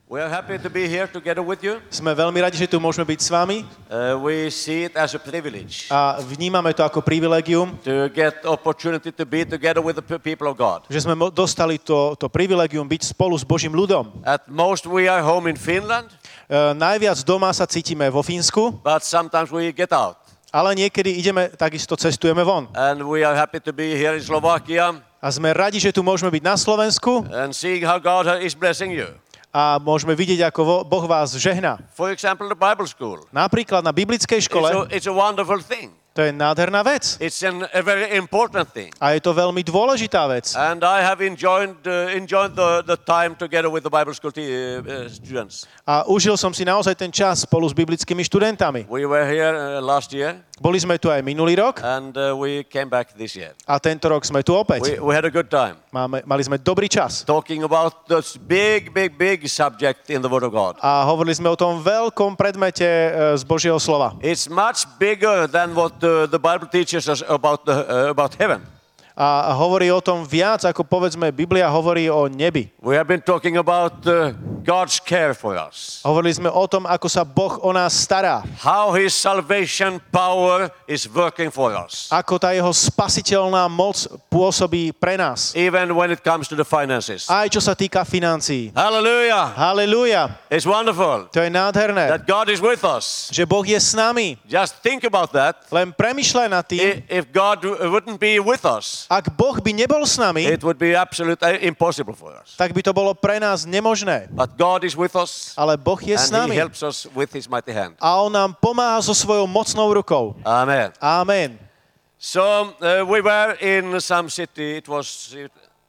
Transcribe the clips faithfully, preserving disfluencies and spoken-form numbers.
We are happy to be here together with you. Sme veľmi radi, že tu môžeme byť s vami. Uh, we see it as a privilege A vnímame to ako privilegium, to get opportunity to be together with the people of God. že sme dostali to, to privilegium byť spolu s Božím ľudom. At most we are home in Finland. Uh, najviac doma sa cítime vo Fínsku, But sometimes we get out. ale niekedy ideme, takisto cestujeme von. And we are happy to be here in Slovakia A sme radi, že tu môžeme byť na Slovensku and seeing how God is blessing you. a môžeme vidieť, ako Boh vás žehná. For example, the Bible school. Napríklad na biblickej It's škole, a, it's a wonderful thing. to je nádherná vec. It's an, a very important thing. A je to veľmi dôležitá vec. And I have enjoyed, uh, enjoyed the, the time together with the Bible school t- uh, students. A užil som si naozaj ten čas spolu s biblickými študentami. We were here uh, last year Boli sme tu aj minulý rok and uh, we came back this year. a tento rok sme tu opäť. We, we had a good time Máme, mali sme dobrý čas. talking about this big, big, big subject in the Word of God. A hovorili sme o tom veľkom predmete e, z Božieho slova. It's much bigger than what uh, the Bible teaches us about, the, uh, about heaven. A hovorí o tom viac, ako povedzme Biblia hovorí o nebi. We have been talking about uh, God's care for us. Hovorili sme o tom, ako sa Boh o nás stará. How His salvation power is working for us. Ako tá jeho spasiteľná moc pôsobí pre nás. Even when it comes to the finances. Aj čo sa týka financií. Hallelujah. Halelúja. It's wonderful To je nádherné, that God is with us. že Boh je s nami. Just think about that. Len premýšľaj nad tým, I- If God w- wouldn't be with us, ak Boh by nebol s nami, it would be absolutely impossible for us. tak by to bolo pre nás nemožné. But God is with us Ale Boh je s and He nami. helps us with His mighty hand. A on nám pomáha so svojou mocnou rukou. Amen. Amen. So uh, we were in some city. It was uh,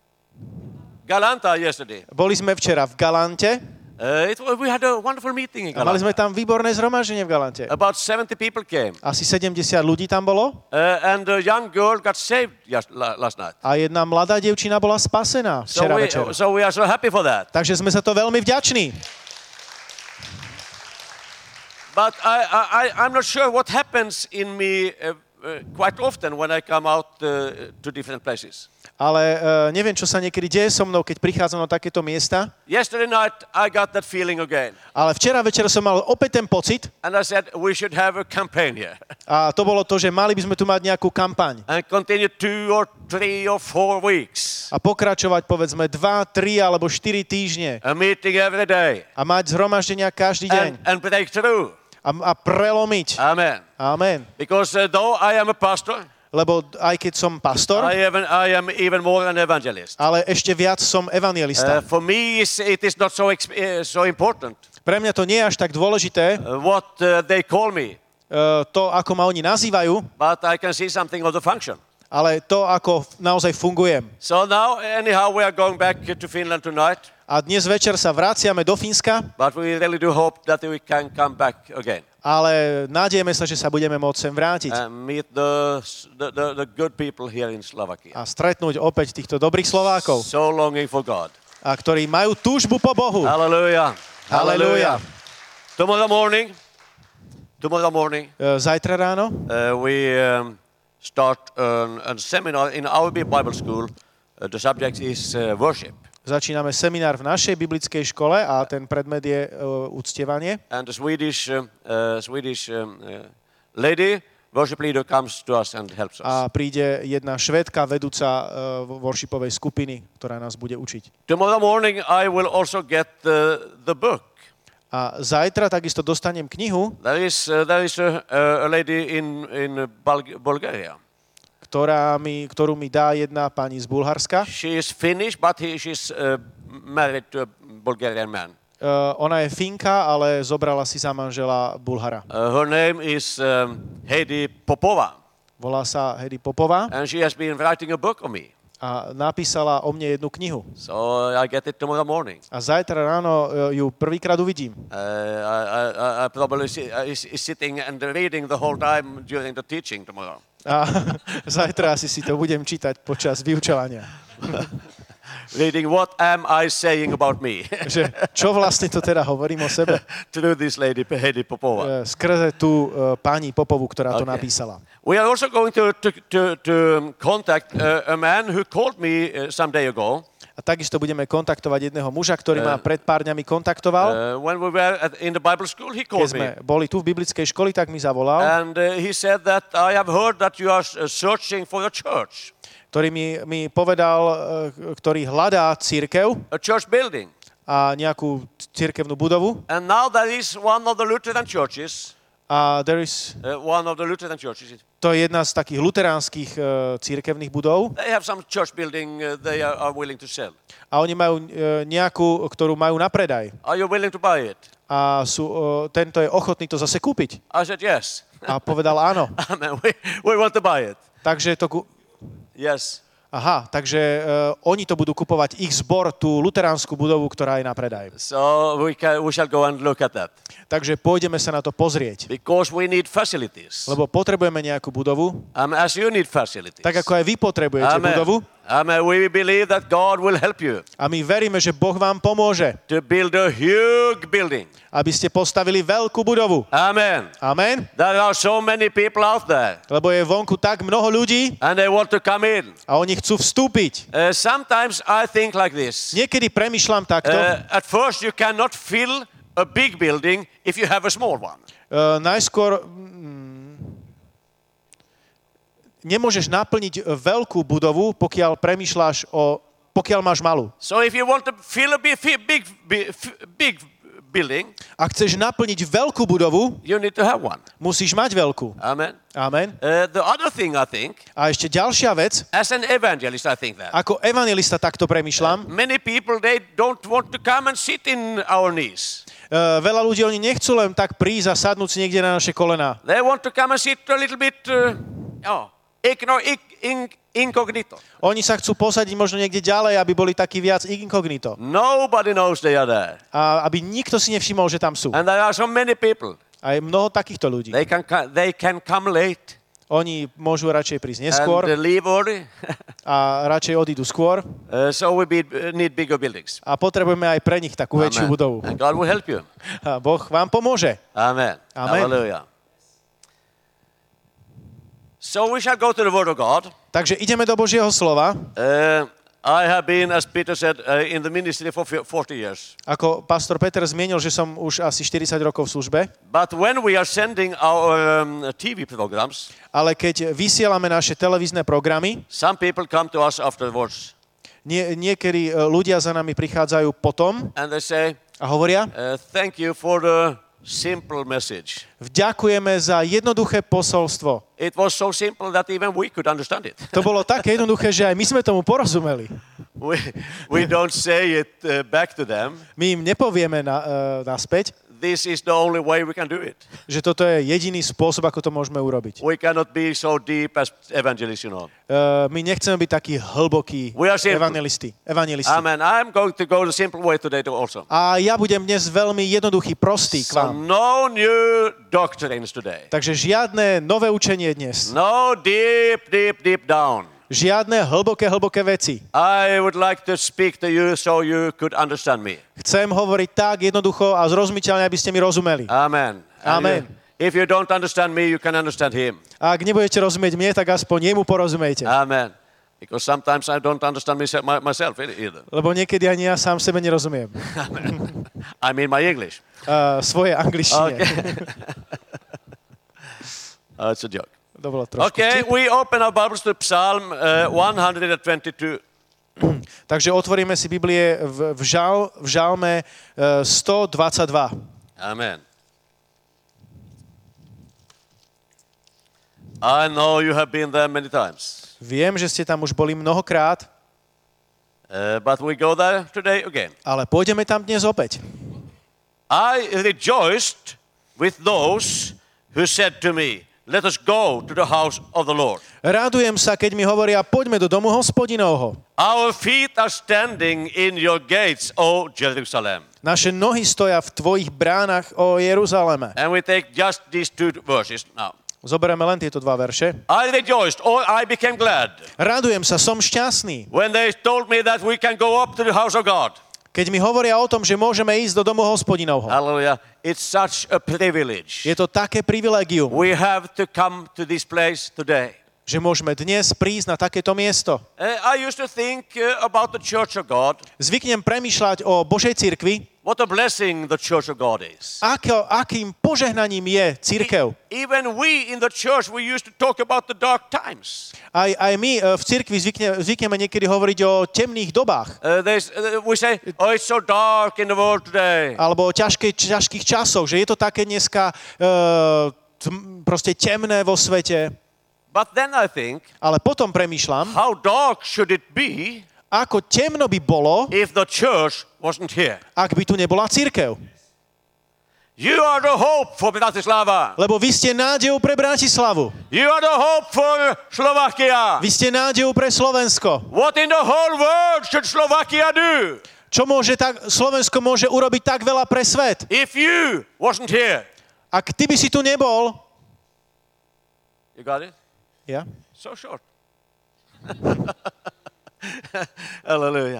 Galanta yesterday. Boli sme včera v Galante Uh, it, was- we had a wonderful meeting in a mali sme Galanta. tam výborné zhromaždenie v Galante. About seventy people came. Asi sedemdesiat ľudí tam bolo Uh, and a young girl got saved just la- last night. a jedna mladá dievčina bola spasená So včera we, večer. so we are so happy for that. Takže sme za to veľmi vďační. But I, I, I- I'm not sure what happens in me uh, uh, quite often when I come out uh, to different places. Ale uh, neviem, čo sa niekedy deje so mnou, keď prichádzam na takéto miesta. Yesterday night, I got that feeling again. Ale včera večer som mal opäť ten pocit And I said, we should have a campaign here. a to bolo to, že mali by sme tu mať nejakú kampaň And continue two or three or four weeks. a pokračovať povedzme dva, tri alebo štyri týždne A meeting every day. a mať zhromaždenia každý And, deň and break through. a, a prelomiť. Amen. Amen. Because uh, though I am a pastor, Lebo aj keď som pastor, I am, I am even more an evangelist. ale ešte viac som Uh, evangelista. for me, it's, it is not so, exp- uh, so important Pre mňa to nie je až tak dôležité, uh, what uh, they call me, uh, to, ako ma oni nazývajú, but I can see something of the function. ale to, ako naozaj fungujem. So now, anyhow, we are going back to Finland tonight, A dnes večer sa vraciame do Fínska, but we really do hope that we can come back again ale nádejeme sa, že sa budeme môcť sem vrátiť and meet the, the, the, the good people here in Slovakia. a stretnúť opäť týchto dobrých Slovákov, So longing for God. a ktorí majú túžbu po Bohu. Hallelujah. Halelúja. Tomorrow morning, tomorrow morning, E, Zajtra ráno uh, we um, start an, a seminar in our Bible school. Uh, the subject is uh, worship. začíname seminár v našej biblickej škole a ten predmet je uh, uctievanie. And the Swedish, um, uh, Swedish um, uh, lady, worship leader, comes to us and helps us. A príde jedna švédka vedúca uh, worshipovej skupiny, ktorá nás bude učiť. Tomorrow morning I will also get the, the book. A zajtra takisto dostanem knihu, There is, uh, there is a, a lady in, in Bul- Bulgaria. ktorá mi, ktorú mi dá jedna pani z Bulharska. She is Finnish, but he, she's uh, married to a Bulgarian man. Uh, ona je Finka, ale zobrala si za manžela Bulhara. Uh, her name is um, Heidi Popova, Volá sa Hedy Popová and she has been writing a book on me. a napísala o mne jednu knihu. So I get it tomorrow morning. A zajtra ráno uh, ju prvýkrát uvidím. Uh, I, I, I probably si, uh, is, is sitting and reading the whole time during the teaching tomorrow. A zajtra asi si to budem čítať počas vyučovania. Reading what am I saying about me Že čo vlastne to teda hovorím o sebe? through this lady Heidi Popova. E, Skrze tú uh, pani Popovu, ktorá to Okay. napísala. We are also going to, to, to, to contact uh, a man who called me uh, some day ago. A takisto budeme kontaktovať jedného muža, ktorý ma Uh, pred pár dňami kontaktoval. Uh, when we were at, in the Bible school, he Keď called sme me. boli tu v biblickej škole, tak mi zavolal, And uh, he said that I have heard that you are uh, searching for a church, ktorý mi, mi povedal, e, ktorý hľadá cirkev a church building. a nejakú cirkevnú budovu. And now there is one of the Lutheran churches, A there is, uh, one of the Lutheran churches. to je jedna z takých luteránskych e, cirkevných budov. They have some church building uh, they are, are willing to sell. A oni majú e, nejakú, ktorú majú na predaj. Are you willing to buy it? A sú, e, tento je ochotný to zase kúpiť. I said yes. A povedal áno. Amen. We, we want to buy it. Takže to... Ku- Yes. Aha, takže uh, oni to budú kupovať, ich zbor, tú luteránsku budovu, ktorá je na predaj. So we can we shall go and look at that Takže pôjdeme sa na to pozrieť. because we need facilities. Lebo potrebujeme nejakú budovu, Um, as you need facilities. tak ako aj vy potrebujete Amen. budovu. Amen. We believe that God will help you A my veríme, že Boh vám pomôže, to build a huge building. aby ste postavili veľkú budovu. Amen. Amen. There are so many people out there Lebo je vonku tak mnoho ľudí and they want to come in. a oni chcú vstúpiť. Uh, sometimes I think like this. Niekedy premýšľam takto. Uh, at first you cannot fill a big building if you have a small one. Uh, najskôr mm, nemôžeš naplniť veľkú budovu, pokiaľ premýšľaš o... pokiaľ máš malú. So if you want to fill a big, big, big, big building, Ak chceš naplniť veľkú budovu, you need to have one. musíš mať veľkú. Amen. Amen. Uh, the other thing I think, A ešte ďalšia vec, as an evangelist, I think that ako evangelista takto premýšľam, many people, they don't want to come and sit in our knees. uh, veľa ľudí, oni nechcú len tak prísť a sadnúť si niekde na naše kolená. They want to come and sit a little bit, uh, oh, igno, ig, in, incognito. Oni sa chcú posadiť možno niekde ďalej, aby boli takí viac inkognito. Nobody knows they are there. A aby nikto si nevšimol, že tam sú. And there are so many people. A je mnoho takýchto ľudí. They can, co- they can come late Oni môžu radšej prísť and neskôr uh, leave early. a radšej odídu skôr. uh, so we be, uh, need bigger buildings. A potrebujeme aj pre nich takú väčšiu Amen. budovu. And God will help you. A Boh vám pomôže. Amen. Amen. Hallelujah. So we shall go to the Word of God. Takže ideme do Božieho slova. Uh, I have been, as Peter said, uh, in the ministry for forty years. Ako pastor Peter zmienil, že som už asi štyridsať rokov v službe, But when we are sending our um, T V programs, ale keď vysielame naše televízne programy, some people come to us afterwards nie, niekedy e, ľudia za nami prichádzajú potom and they say, a hovoria, uh, thank you for the simple message. vďakujeme za jednoduché posolstvo. It was so simple that even we could understand it. To bolo také jednoduché, že aj my sme tomu porozumeli. we, we don't say it uh, back to them. My im nepovieme na, uh, naspäť, This is the only way we can do it. že toto je jediný spôsob, ako to môžeme urobiť. We cannot be so deep as evangelists, you know. Uh, my nechceme byť takí hlbokí We are simple. evangelisti. evangelisti. Amen. I'm going to go the simple way today too also. A ja budem dnes veľmi jednoduchý, prostý k So vám. no new doctrines today. Takže žiadne nové učenie dnes. No deep, deep, deep down. Žiadne hlboké, hlboké veci. I would like to speak to you so you could understand me. Chcem hovoriť tak jednoducho a zrozumiteľne, aby ste mi rozumeli. Amen. And Amen. you- if you don't understand me, you can understand him. A ak nebudete rozumieť mne, tak aspoň jemu porozumejte. Amen. Because sometimes I don't understand myself, my, myself either. Lebo niekedy ani ja sám sebe nerozumiem. I mean my English. Uh, svoje angličtine. Okay. uh, it's a joke. To bolo trošku Okay, vtip. we open our Bibles to Psalm uh, one twenty-two. Takže otvoríme si Biblie v, v, žal, v žalme uh, sto dvadsaťdva. Amen. I know you have been there many times, Viem, že ste tam už boli mnohokrát, uh, but we go there today again. ale pôjdeme tam dnes opäť. I rejoiced with those who said to me, let us go to the house of the Lord. Rádujem sa, keď mi hovoria, poďme do domu hospodinovho. Our feet are standing in your gates, O Jerusalem. Naše nohy stoja v tvojich bránach, o Jeruzaleme. And we take just these two verses now. Zoberieme len tieto dva verše. I rejoiced, or I became glad Radujem sa, som šťastný. when they told me that we can go up to the house of God. Keď mi hovoria o tom, že môžeme ísť do domu hospodinovho. Hallelujah. It's such a privilege. Je to také privilégium. We have to come to this place today. že môžeme dnes prísť na takéto miesto. Uh, I used to think uh, about the Church of God. Zvyknem premýšľať o Božej cirkvi, What a blessing the Church of God is. ako, akým požehnaním je cirkev. Even we in the church, we used to talk about the dark times. Aj, aj my e, v cirkvi zvykne, zvykneme niekedy hovoriť o temných dobách, Uh, there's, uh, we say, oh, it's so dark in the world today. alebo o ťažkej, ťažkých časoch, že je to také dneska e, tm, proste temné vo svete. But then I think, Ale potom premýšľam, how dark should it be ako temno by bolo, if the church wasn't here? ak by tu nebola cirkev. You are the hope for Bratislava. Lebo vy ste nádejou pre Bratislavu. You are the hope for Slovakia. Vy ste nádejou pre Slovensko. What in the whole world should Slovakia do Čo môže tak, Slovensko môže urobiť tak veľa pre svet? if you wasn't here? Ak ty by si tu nebol... You got it? Ja? So short. Hallelujah.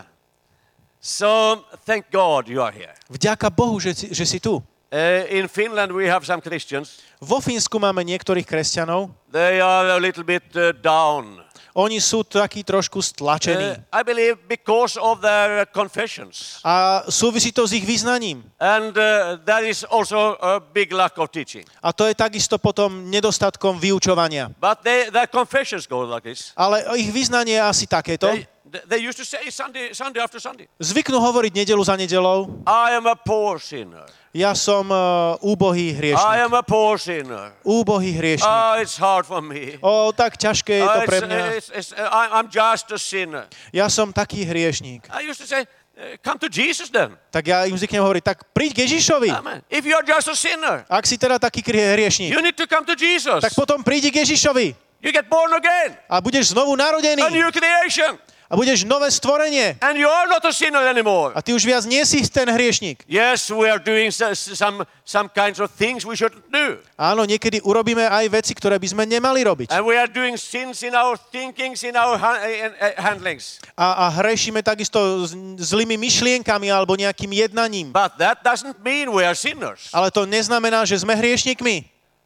So thank God you are here. Vďaka Bohu, že, si- že si tu. Uh, in Finland we have some Christians. Vo Fínsku máme niektorých kresťanov. They are a little bit uh, down. Oni sú takí trošku stlačení. Uh, I believe because of their confessions. A súvisí to s ich vyznaním. And uh, there is also a big lack of teaching. A to je takisto potom nedostatkom vyučovania. But they, their confessions go like this. Ale ich vyznanie je asi takéto. They, they used to say Sunday, Sunday after Sunday, Zvyknú hovoriť nedelu za nedelou. I am a poor sinner. Ja som uh, úbohý I hriešnik. am a poor sinner. Úbohý hriešnik. Oh, it's hard for me. O, tak ťažké je to Oh, pre it's, mňa. it's, it's, I- I'm just a sinner. Ja som taký hriešnik. I used to say, uh, come to Jesus then. Tak ja im zvyknem hovoriť, tak príď k Ježišovi. Amen. If you are just a sinner, Ak si teda taký krie- hriešnik, you need to come to Jesus. tak potom prídi k Ježišovi You get born again. a budeš znovu narodený A new creation. a budeš nové stvorenie. And you are not a sinner anymore. A ty už viac nie si ten hriešnik. Yes, we are doing so- some, some kinds of things we shouldn't do. Áno, niekedy urobíme aj veci, ktoré by sme nemali robiť. And we are doing sins in our thinkings, in our ha- in, uh, handlings. A, a hrešíme takisto s zlými myšlienkami alebo nejakým jednaním. But that doesn't mean we are sinners. Ale to neznamená, že sme hriešnikmi.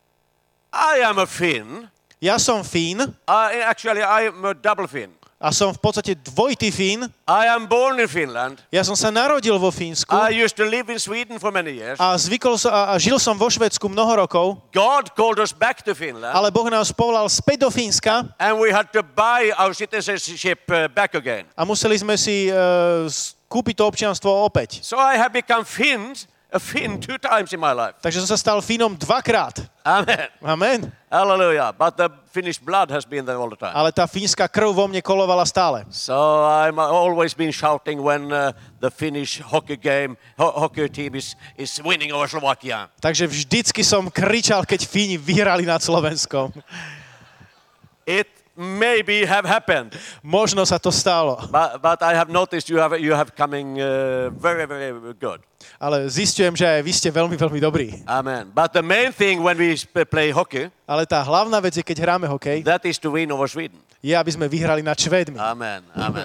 I am a Finn. Ja som Fín I, actually, I am a double Finn. a som v podstate dvojitý Fín. I am born in Finland. Ja som sa narodil vo Fínsku I used to live in Sweden for many years. a, zvykol som, a, a žil som vo Švédsku mnoho rokov, God called us back to Finland, ale Boh nás povolal späť do Fínska and we had to buy our citizenship uh, back again. a museli sme si uh, kúpiť to občianstvo opäť. So I have become Finn, a Finn two times in my life. Takže som sa stal Fínom dvakrát. Amen. Amen. Hallelujah. But the Finnish blood has been there all the time. Ale tá fínska krv vo mne kolovala stále. So I'm always been shouting when uh, the Finnish hockey game, ho- hockey team is, is winning over Slovakia. Takže vždycky som kričal, keď Fíni vyhrali nad Slovenskom. It maybe have happened, Možno sa to stalo. but, but I have noticed you have you have coming uh, very very good. Ale zistujem, že aj vy ste veľmi, veľmi dobrí. Amen. But the main thing when we sp- play hockey, Ale tá hlavná vec je, keď hráme hokej, that is to win over Sweden. je, aby sme vyhrali nad Švédmi. Amen. Amen.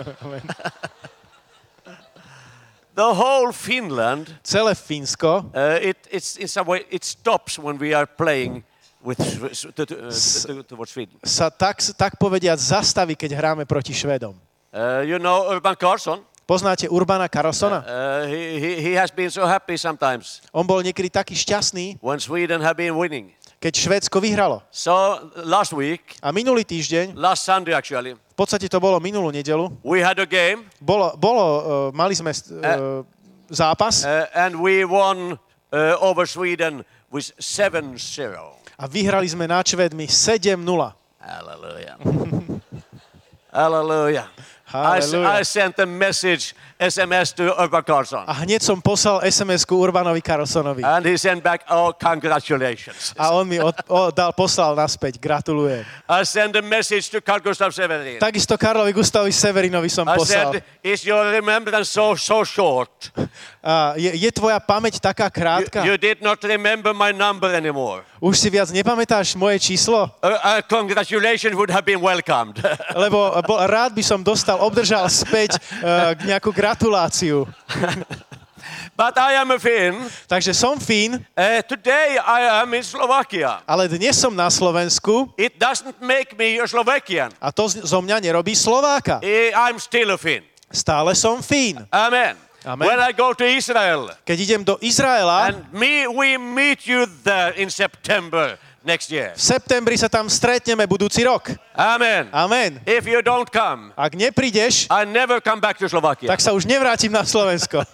The whole Finland, Celé Fínsko uh, it it's in some way it stops when we are playing with Sw- to, to, uh, to, towards Sweden. sa tak, tak povediať zastaví, keď hráme proti Švédom. Uh, you know Urban Carlson. Poznáte Urbana Carlsona? Uh, he, he he has been so happy sometimes On bol niekedy taký šťastný, when Sweden have been winning. keď Švédsko vyhralo. So last week, A minulý týždeň, last Sunday actually, v podstate to bolo minulú nedelu, we had a game bolo, bolo uh, mali sme uh, zápas uh, and we won uh, over Sweden with seven zero. a vyhrali sme nad Švédmi sedem nula. Hallelujah. Hallelujah. I, s- Hallelujah. I sent a message, S M S to Urban Carlson. A hneď som poslal es em esku Urbanovi Carlsonovi. And he sent back, oh, congratulations. A on mi od, o, dal, poslal naspäť. Gratulujem. I sent a message to Carl Gustaf Severin. Takisto Karlovi Gustavovi Severinovi som I poslal. said, is your remembrance so, so short? A je, je tvoja pamäť taká You, krátka? you did not remember my number anymore. Už si viac nepamätáš moje číslo? Uh, uh, congratulations would have been welcomed. Lebo bo, rád by som dostal, obdržal späť uh, nejakú gratuláciu. But I am a Finn. Takže som Fín, Uh, today I am in Slovakia. ale dnes som na Slovensku It doesn't make me a Slovakian. a to z- zo mňa nerobí Slováka. Eh, I'm still a Finn. Stále som Fín. Amen. Amen. When I go to Israel, Keď idem do Izraela, and me, we meet you there in September next year. v septembri sa tam stretneme budúci rok. Amen. Amen. If you don't come, Ak neprídeš, I never come back to Slovakia. tak sa už nevrátim na Slovensko.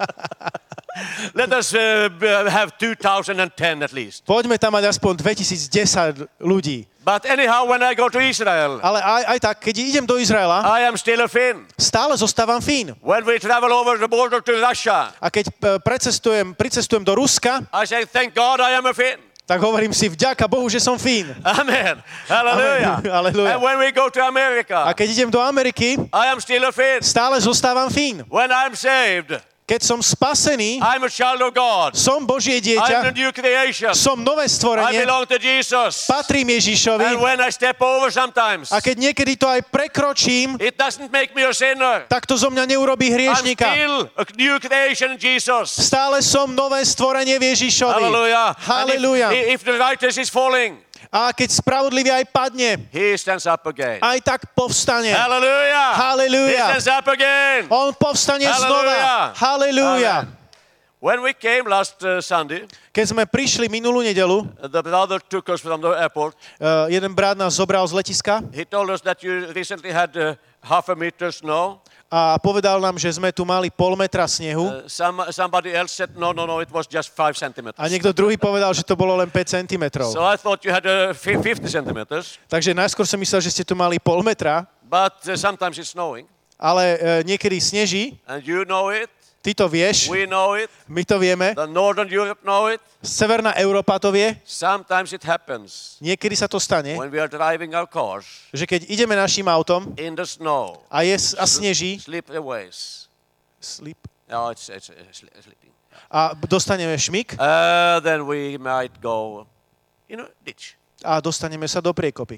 Let us uh, b- have two thousand ten at least. Poďme tam mať aspoň dvetisícdesať ľudí. But anyhow, when I go to Israel, Ale aj, aj tak, keď idem do Izraela, I am still a Finn. stále zostávam Fín. When we travel over the border to Russia, A keď e, precestujem, pricestujem do Ruska, I say, thank God I am a Finn. tak hovorím si vďaka Bohu, že som Fín. Amen. Hallelujah. Amen. Hallelujah. And when we go to A America, keď idem do Ameriky, I am still a Finn. stále zostávam Fín. When I'm saved, Keď som spasený, I'm a child of God. som Božie I'm dieťa, a new creation. som nové I stvorenie, belong to Jesus. patrím And Ježišovi when I step over sometimes, a keď niekedy to aj prekročím, it doesn't make me a sinner. tak to zo mňa neurobí I'm hriešnika. still a new creation in Jesus. Stále som nové stvorenie v Ježišovi. Hallelujah. Halleluja. And if, if the righteous is falling, A keď spravodlivý aj padne, he stands up again. aj tak povstane. Hallelujah. Hallelujah. He stands up again. On povstane znova. Hallelujah. Halleluja. Amen. When we came last uh, Sunday, Keď sme prišli minulú nedelu, uh, the brother took us from the airport. uh, jeden brat nás zobral z letiska He told us that you recently had uh, half a meter snow. a povedal nám, že sme tu mali pol metra snehu Uh, some, somebody else said, no, no, no, it was just five centimeters. a niekto druhý povedal, že to bolo len päť centimetrov. So I thought you had uh, fi- fifty centimeters, Takže najskôr som myslel, že ste tu mali pol metra, but uh, sometimes it's snowing. ale uh, niekedy sneží, And you know it, ty to vieš, we know it, my to vieme, the Northern Europe know it. Severná Európa to vie, Sometimes it happens niekedy sa to stane, when we are driving our cars že keď ideme našim autom in the snow, a, je, a sneží, slippery ways. slip, No, it's, it's uh, sli- sleeping. a dostaneme šmik Uh, then we might go, you know, ditch. a dostaneme sa do priekopy.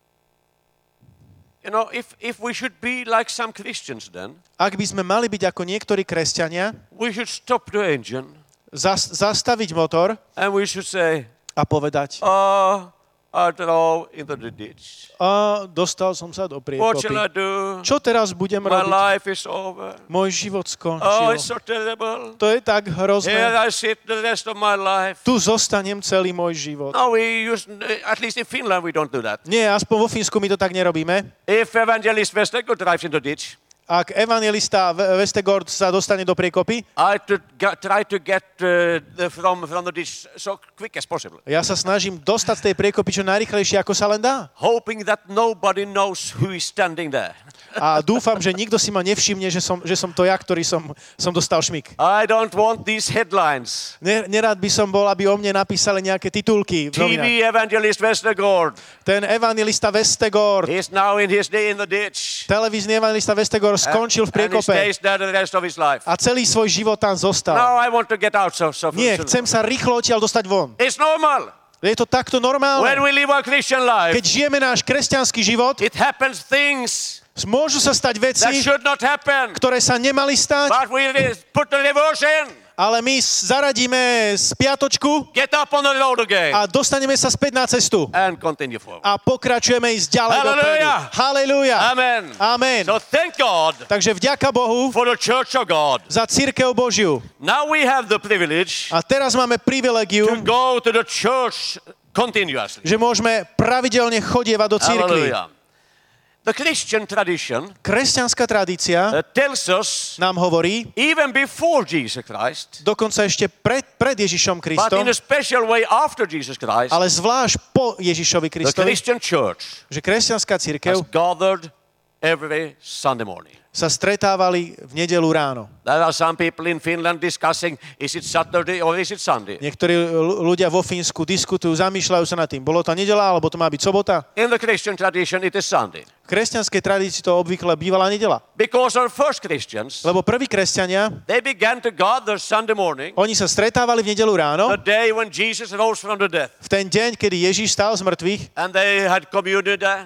You know, if, if we should be like some Christians then, Ak by sme mali byť ako niektorí kresťania, we should stop the engine zas, zastaviť motor and we should say, a povedať, oh, I drove into the ditch. a dostal som sa do What shall I priekopy. do? Čo teraz budem My robiť? life is over. Môj život Oh, it's skončil. so terrible. To je tak Here hrozné. I sit the rest of my life. Tu zostanem celý môj život. No, we use, at least in Finland, we don't do that. Nie, aspoň vo Fínsku my to tak nerobíme. If evangelist Westergaard drives into ditch, Ak evangelista V- Vestegord sa dostane do priekopy, I to get, try to get uh, the, from, from the ditch so quick as possible, ja sa snažím dostať z tej priekopy čo najrýchlejšie, ako sa len dá. hoping that nobody knows who is standing there. A dúfam, že nikto si ma nevšimne, že som, že som to ja, ktorý som, som dostal šmik. I don't want these headlines. Ne, nerád by som bol, aby o mne napísali nejaké titulky v T novinách. V evangelist Westergaard Ten evangelista Vestegord, is now in his day in the ditch. televízny evangelista Vestegord skončil v And he priekope stays there the rest of his life. a celý svoj život tam zostal. Now I want to get out so, so Nie, soon. chcem sa rýchlo odtiaľ dostať von. It's normal. Je to takto When normálne. we live our Christian life, Keď žijeme náš kresťanský život, it happens things môžu sa stať that veci, should not happen. ktoré sa nemali stať, But we re- put the reverse in. ale my zaradíme spiatočku Get up on the road again a dostaneme sa späť na cestu. and continue forward. A pokračujeme ísť ďalej dopredu. Hallelujah. Halelúja. Amen. Amen. So thank God Takže vďaka Bohu for the Church of God. za cirkev Božiu. Now we have the privilege A teraz máme to privilegium, go to the church continuously. že môžeme pravidelne chodievať do cirkvi. Hallelujah. The Christian tradition Kresťanská tradícia uh, tells us nám hovorí, even before Jesus Christ, dokonca ešte pred, pred Ježišom but Kristom, in a special way after Jesus Christ, ale zvlášť po Ježišovi the Kristovi, Christian church že kresťanská has cirkev gathered every Sunday morning. sa stretávali v nedeľu ráno. There are some people in Finland discussing, is it Saturday or is it Sunday? Niektorí l- ľudia vo Fínsku diskutujú, zamýšľajú sa nad tým, bolo to nedeľa, alebo to má byť sobota? In the Christian tradition, it is Sunday. V kresťanskej tradícii to obvykle bývala nedeľa. Because our first Christians, Lebo prví kresťania, they began to gather Sunday morning, oni sa stretávali v nedeľu ráno, the day when Jesus rose from the death. v ten deň, kedy Ježíš stál z mŕtvych, And they had communion there.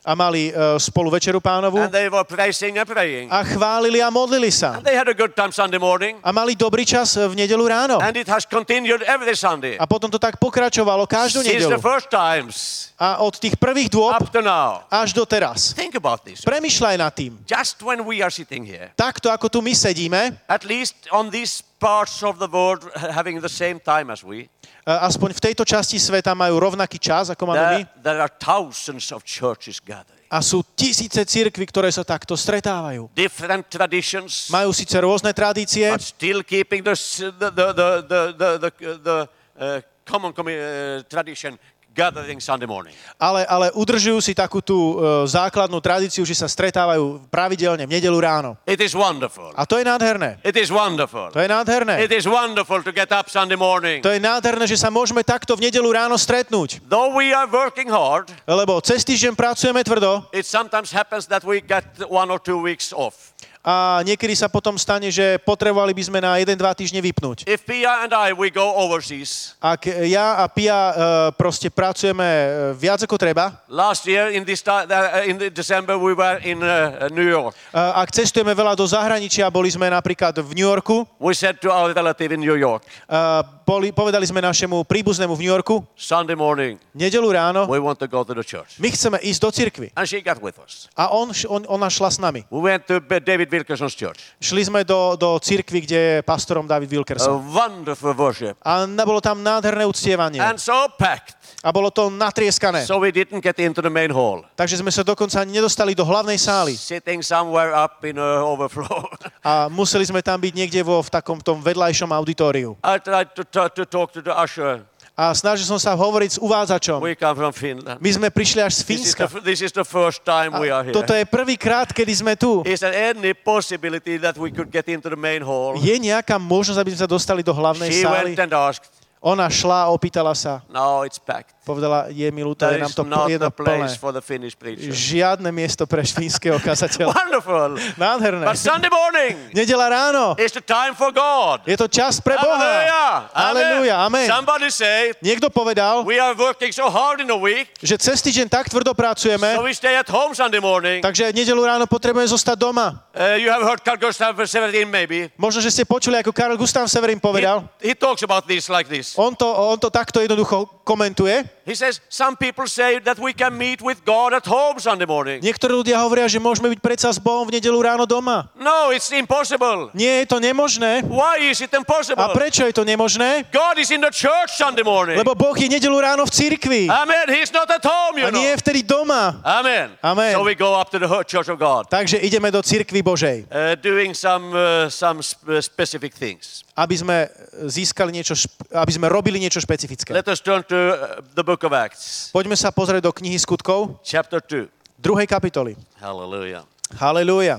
a mali uh, spolu večeru pánovu And they were praising and praying. a chválili a modlili sa. And they had a good time Sunday morning. A mali dobrý čas v nedeľu ráno. And it has continued every Sunday. A potom to tak pokračovalo každú Since the nedeľu. first times A od tých prvých dôb up to now. až do teraz. Think about this. Premýšľaj nad tým. Just when we are sitting here, Takto, ako tu my sedíme, at least on these parts of the world having the same time as we, aspoň v tejto časti sveta majú rovnaký čas, ako máme my. there, there are thousands of churches gathering. A sú tisíce cirkví, ktoré sa takto stretávajú. Different traditions, Majú síce rôzne tradície, but still keeping the, s- the, the, the, the, the, the, the uh, common commu- uh, tradition gathering Sunday morning. ale, ale udržujú si takú tú uh, základnú tradíciu, že sa stretávajú pravidelne v nedeľu ráno. It is wonderful. A to je nádherné. It is wonderful. To je nádherné. It is wonderful to get up Sunday morning. To je nádherné, že sa môžeme takto v nedeľu ráno stretnúť. Though we are working hard, Lebo cez týždeň pracujeme tvrdo it sometimes happens that we get one or two weeks off. a niekedy sa potom stane, že potrebovali by sme na jeden dva týždne vypnúť. If Pia and I, we go overseas, Ak ja a Pia uh, proste pracujeme uh, viac ako treba, last year in this ti- uh, in the December we were in uh, New York. uh, ak cestujeme veľa do zahraničia, boli sme napríklad v New Yorku, We said to our relative in New York, uh, boli, povedali sme našemu príbuznému v New Yorku, Sunday morning, nedeľu ráno, we want to go to the church. my chceme ísť do cirkvi. And she got with us. A on, š- on, ona šla s nami. We went to B- David Wilkerson's church. Šli sme do, do cirkvi, kde je pastorom David A Wilkerson. wonderful worship. A na- bolo tam nádherné uctievanie. And so packed. A bolo to natrieskané. So we didn't get into the main hall. Takže sme sa dokonca ani nedostali do hlavnej sály. Sitting somewhere up in a overflow. A museli sme tam byť niekde vo v takom tom vedľajšom auditóriu. I tried to, to, to talk to the usher. A snažil som sa hovoriť s uvádzačom. We come from Finland. My sme prišli až z This is, Fínska. the, this is the first time we are A here. toto je prvýkrát, kedy sme tu. Is there any possibility that we could get into the main hall? Je nejaká možnosť, aby sme sa dostali do hlavnej She sály? went and asked. Ona šla a opýtala sa. No, it's packed. Povedala, je mi ľúto, je There nám is to not jedno a place plné. for the Finnish preacher. Žiadne miesto pre fínskeho kazateľa. Wonderful. Nádherné. But Sunday morning Nedela ráno. is the time for God. Je to čas pre Boha. Hallelujah. Halelúja. Amen. Somebody say, Niekto povedal, we are working so hard in a week, že cez týždeň tak tvrdo pracujeme, so we stay at home Sunday morning. takže nedelu ráno potrebujeme zostať doma. Uh, you have heard Carl Gustav Severin maybe. Možno, že ste počuli, ako Karl Gustav Severin povedal. He, he talks about this like this. On to, on to takto jednoducho komentuje. He says, some people say that we can meet with God at home Sunday morning. Niektorí ľudia hovoria, že môžeme byť predsa s Bohom v nedelu ráno doma. No, it's impossible. Nie je to nemožné. Why is it impossible? A prečo je to nemožné? God is in the church Sunday morning. Lebo Boh je nedelu ráno v cirkvi. Amen. He's not at home, A you nie je know. vtedy doma. Amen. Amen. So we go up to the church of God, Takže ideme do cirkvi Božej, uh, doing some uh, some sp- uh, specific things. aby sme získali niečo, šp- aby sme robili niečo špecifické. Let us turn to uh, the book of Acts, Poďme sa pozrieť do knihy Skutkov, chapter two. druhej kapitoly. Hallelujah. Halelúja.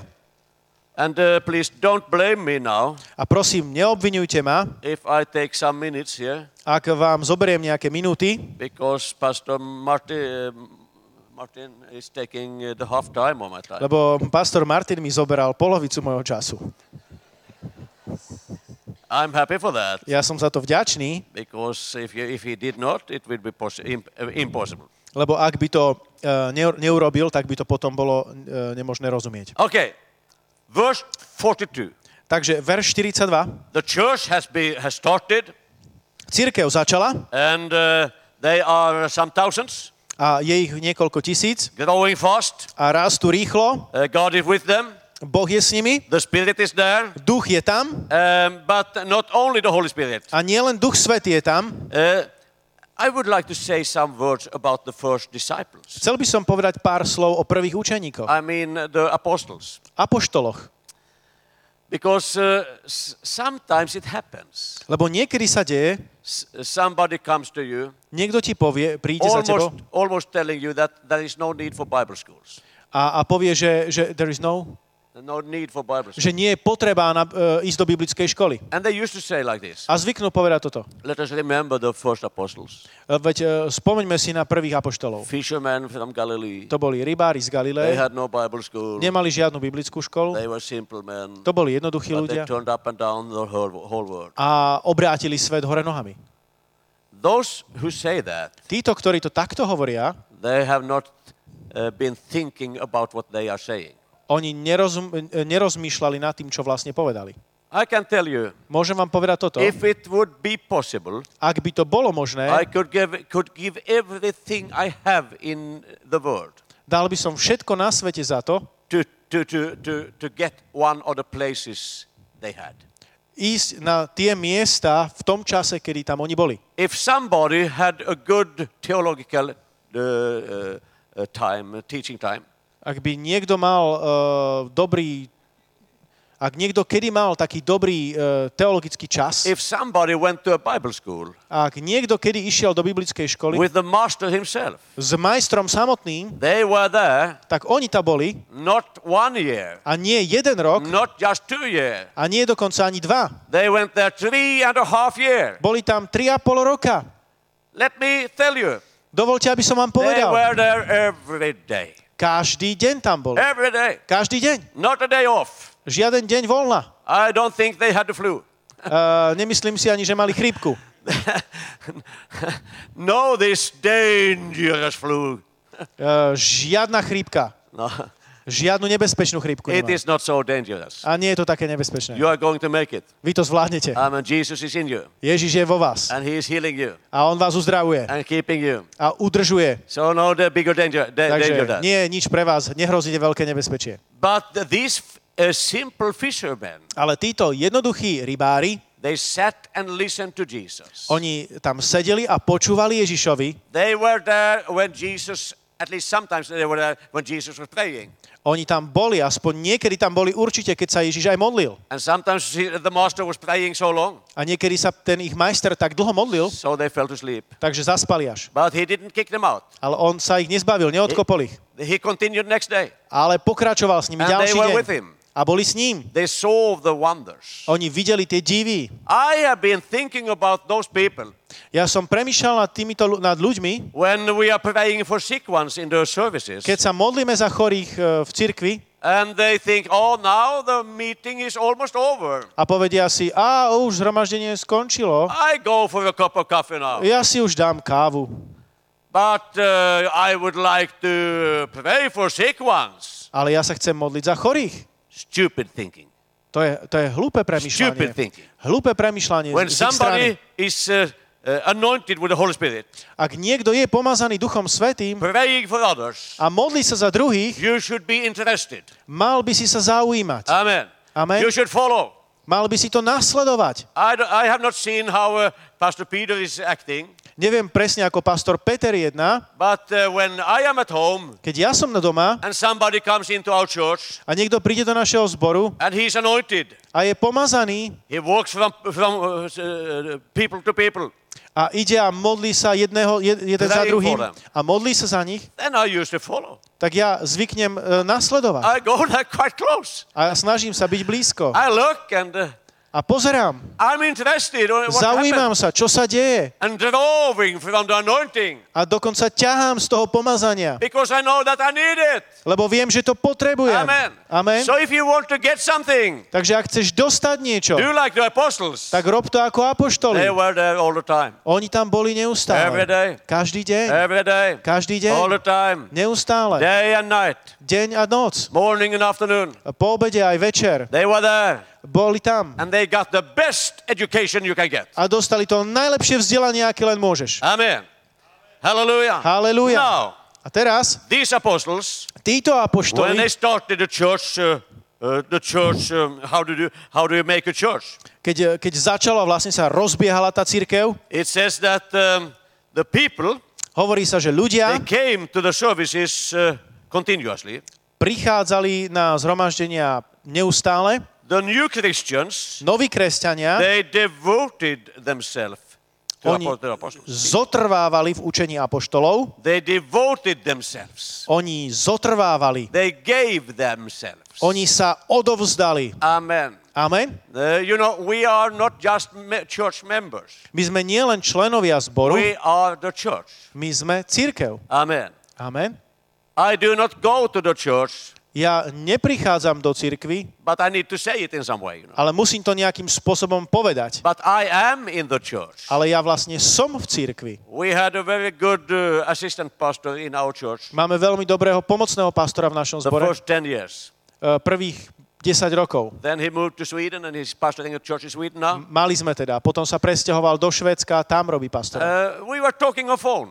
And uh, please don't blame me now A prosím, neobvinujte ma, if I take some minutes here, ak vám zoberiem nejaké minúty, because Pastor Martin, uh, Martin is taking uh, the half time of my time. lebo pastor Martin mi zoberal polovicu môjho času. I'm happy for that, Ja som za to vďačný, because if, you, if he did not, it would be poss- imp- uh, impossible. lebo ak by to uh, neu- neurobil, tak by to potom bolo uh, nemožné rozumieť. Okay, verse forty-two. Takže verš štyridsaťdva. The church has, be, has started, Cirkev začala and uh, they are some thousands, a je ich niekoľko tisíc growing fast. a rastú rýchlo. Uh, God is with them. Boh je s nimi, The Spirit is there. duch je tam Um, but not only the Holy Spirit. a nielen duch svätý je tam. Uh, I would like to say some words about the first disciples. Chcel by som povedať pár slov o prvých učeníkoch, I mean, uh, the apostles. apoštoloch. Because uh, s- sometimes it happens. Lebo niekedy sa deje, S- somebody comes to you, niekto ti povie, príde za tebou almost, almost telling you that there is no need for Bible schools. a, a povie, že, že there is no, No need for Bible schools. že nie je potreba na, uh, ísť do biblickej školy. And they used to say like this. A zvyknú povedať toto. Let us remember the first apostles. Uh, Veď uh, spomeňme si na prvých apoštolov. Fishermen from Galilee. To boli rybári z They Galileje, had no Bible school. nemali žiadnu biblickú školu, They were simple men. to boli jednoduchí But they ľudia turned up and down the whole, whole world. a obrátili svet hore nohami. Those who say that, Títo, ktorí to takto hovoria, they have not uh, been thinking about what they are saying. Oni nerozum, nerozmýšľali nad tým, čo vlastne povedali. I can tell you, Môžem vám povedať toto? if it would be possible, Ak by to bolo možné, I could give, could give everything I have in the world dal by som všetko na svete za to, to, to, to, to, to get one of the places they had. ísť na tie miesta v tom čase, kedy tam oni boli. If somebody had a good theological uh, uh, uh, time, uh, teaching time, Ak by niekto mal uh, dobrý, ak niekto kedy mal taký dobrý uh, teologický čas, if somebody went to a Bible school ak niekto kedy išiel do biblickej školy with the master himself, s majstrom samotným, they were there tak oni tam boli not one year, a nie jeden rok not just two years. a nie dokonca ani dva. They went there three and a half years. Boli tam tri a pol roka. Let me tell you, Dovolte, aby som vám they povedal. were there every day. Každý deň tam boli. Every day. Každý deň. Not a day off. Žiaden deň voľna. I don't think they had the flu. Uh, nemyslím si ani, že mali chrípku. No, this dangerous flu. Uh, žiadna chrípka. No, Žiadnu nebezpečnú chrípku it nemá. is not so dangerous. A nie je to také nebezpečné. You are going to make it. Vy to zvládnete. Amen. Jesus is in you, Ježiš je vo vás. and He is healing you A on vás uzdravuje. and keeping you. A udržuje. So no the bigger danger, da- danger Takže than. nie je nič pre vás. Nehrozíte veľké nebezpečie. But these uh, simple fishermen, Ale títo jednoduchí rybári, they sat and listened to Jesus. oni tam sedeli a počúvali Ježišovi. They were there when Jesus, at least sometimes they were there when Jesus was praying. Oni tam boli, aspoň niekedy tam boli určite, keď sa Ježiš aj modlil. And sometimes he- the master was praying so long, A niekedy sa ten ich majster tak dlho modlil, so they fell to sleep. takže zaspali až. But he didn't kick them out. Ale on sa ich nezbavil, neodkopol ich. He continued next day. Ale pokračoval s nimi And they ďalší were deň. with him. A boli s ním. They saw the wonders. Oni videli tie divy. I have been thinking about those people Ja som premýšľal nad týmito ľu- nad ľuďmi, when we are praying for sick ones in the services. keď sa modlíme za chorých e, v cirkvi And they think, oh, now the meeting is almost over. a povedia si, a už zhromaždenie skončilo, I go for a cup of coffee now. ja si už dám kávu. But uh, I would like to pray for sick ones. Ale ja sa chcem modliť za chorých. Stupid thinking. To je, to je hlúpe Stupid premýšľanie. thinking. Hlúpe premýšľanie When z, z ich strany. somebody is uh, uh, anointed with the Holy Spirit, Ak niekto je pomazaný Duchom Svätým praying for others, a modlí sa za druhých, you should be interested. mal by si sa zaujímať. Amen. Amen. You should follow. Mal by si to nasledovať. I, do- I have not seen how uh, Pastor Peter is acting, Neviem presne, ako pastor Peter jedná, but uh, when I am at home keď ja som na doma and somebody comes into our church a niekto príde do našeho zboru and he's anointed, a je pomazaný he walks from, from uh, uh, people to people, a ide a modlí sa jedného, jed, jeden za Praying druhým for them. a modlí sa za nich, then I used to follow. tak ja zvyknem e, nasledovať. I go there quite close. A snažím sa byť blízko. I look and uh, A pozerám. I'm interested on what Zaujímam happened sa, čo sa deje. and drawing from the anointing A dokonca ťahám z toho pomazania. because I know that I need it. Lebo viem, že to potrebujem. Amen. Amen. So if you want to get something, Takže ak chceš dostať niečo, do like the apostles. tak rob to ako apoštoli. They were there all the time. Oni tam boli neustále. Every day. Každý deň. Every day. Každý All deň. the time. Neustále. Day and night. Deň a noc. Morning and afternoon. A po obede aj večer. They were there. Boli tam. And they got the best education you can get. A dostali to najlepšie vzdelanie, aké len môžeš. Amen. Hallelujah. Halelúja. Now, A teraz, these apostles, títo when apoštoli, they started the church, uh, uh, the church, um, how do you how do you make a church? keď, keď začala vlastne sa rozbiehala tá cirkev, It says that um, the people hovorí sa, že ľudia they came to the services uh, continuously. prichádzali na zhromaždenia neustále. The new Christians, Noví kresťania, they devoted themselves to Oni apo- to apostles. zotrvávali v učení apoštolov. They devoted themselves. Oni zotrvávali. They gave themselves. Oni sa odovzdali. Amen. Amen. Uh, you know, we are not just me- church members. My sme nielen členovia zboru, We are the church. my sme cirkev. Amen. Amen. I do not go to the church Ja neprichádzam do cirkvi, but I need to say it in some way. You know. ale musím to nejakým spôsobom povedať. But I am in the church. Ale ja vlastne som v cirkvi. We had a very good uh, assistant pastor in our church. Máme veľmi dobrého pomocného pastora v našom The zbore. first ten years. Uh, Prvých desať rokov. Then he moved to Sweden and he's pastoring a church in Sweden now. Mali sme teda. Potom sa presťahoval do Švédska a tam robí pastora. Uh, we were talking on phone.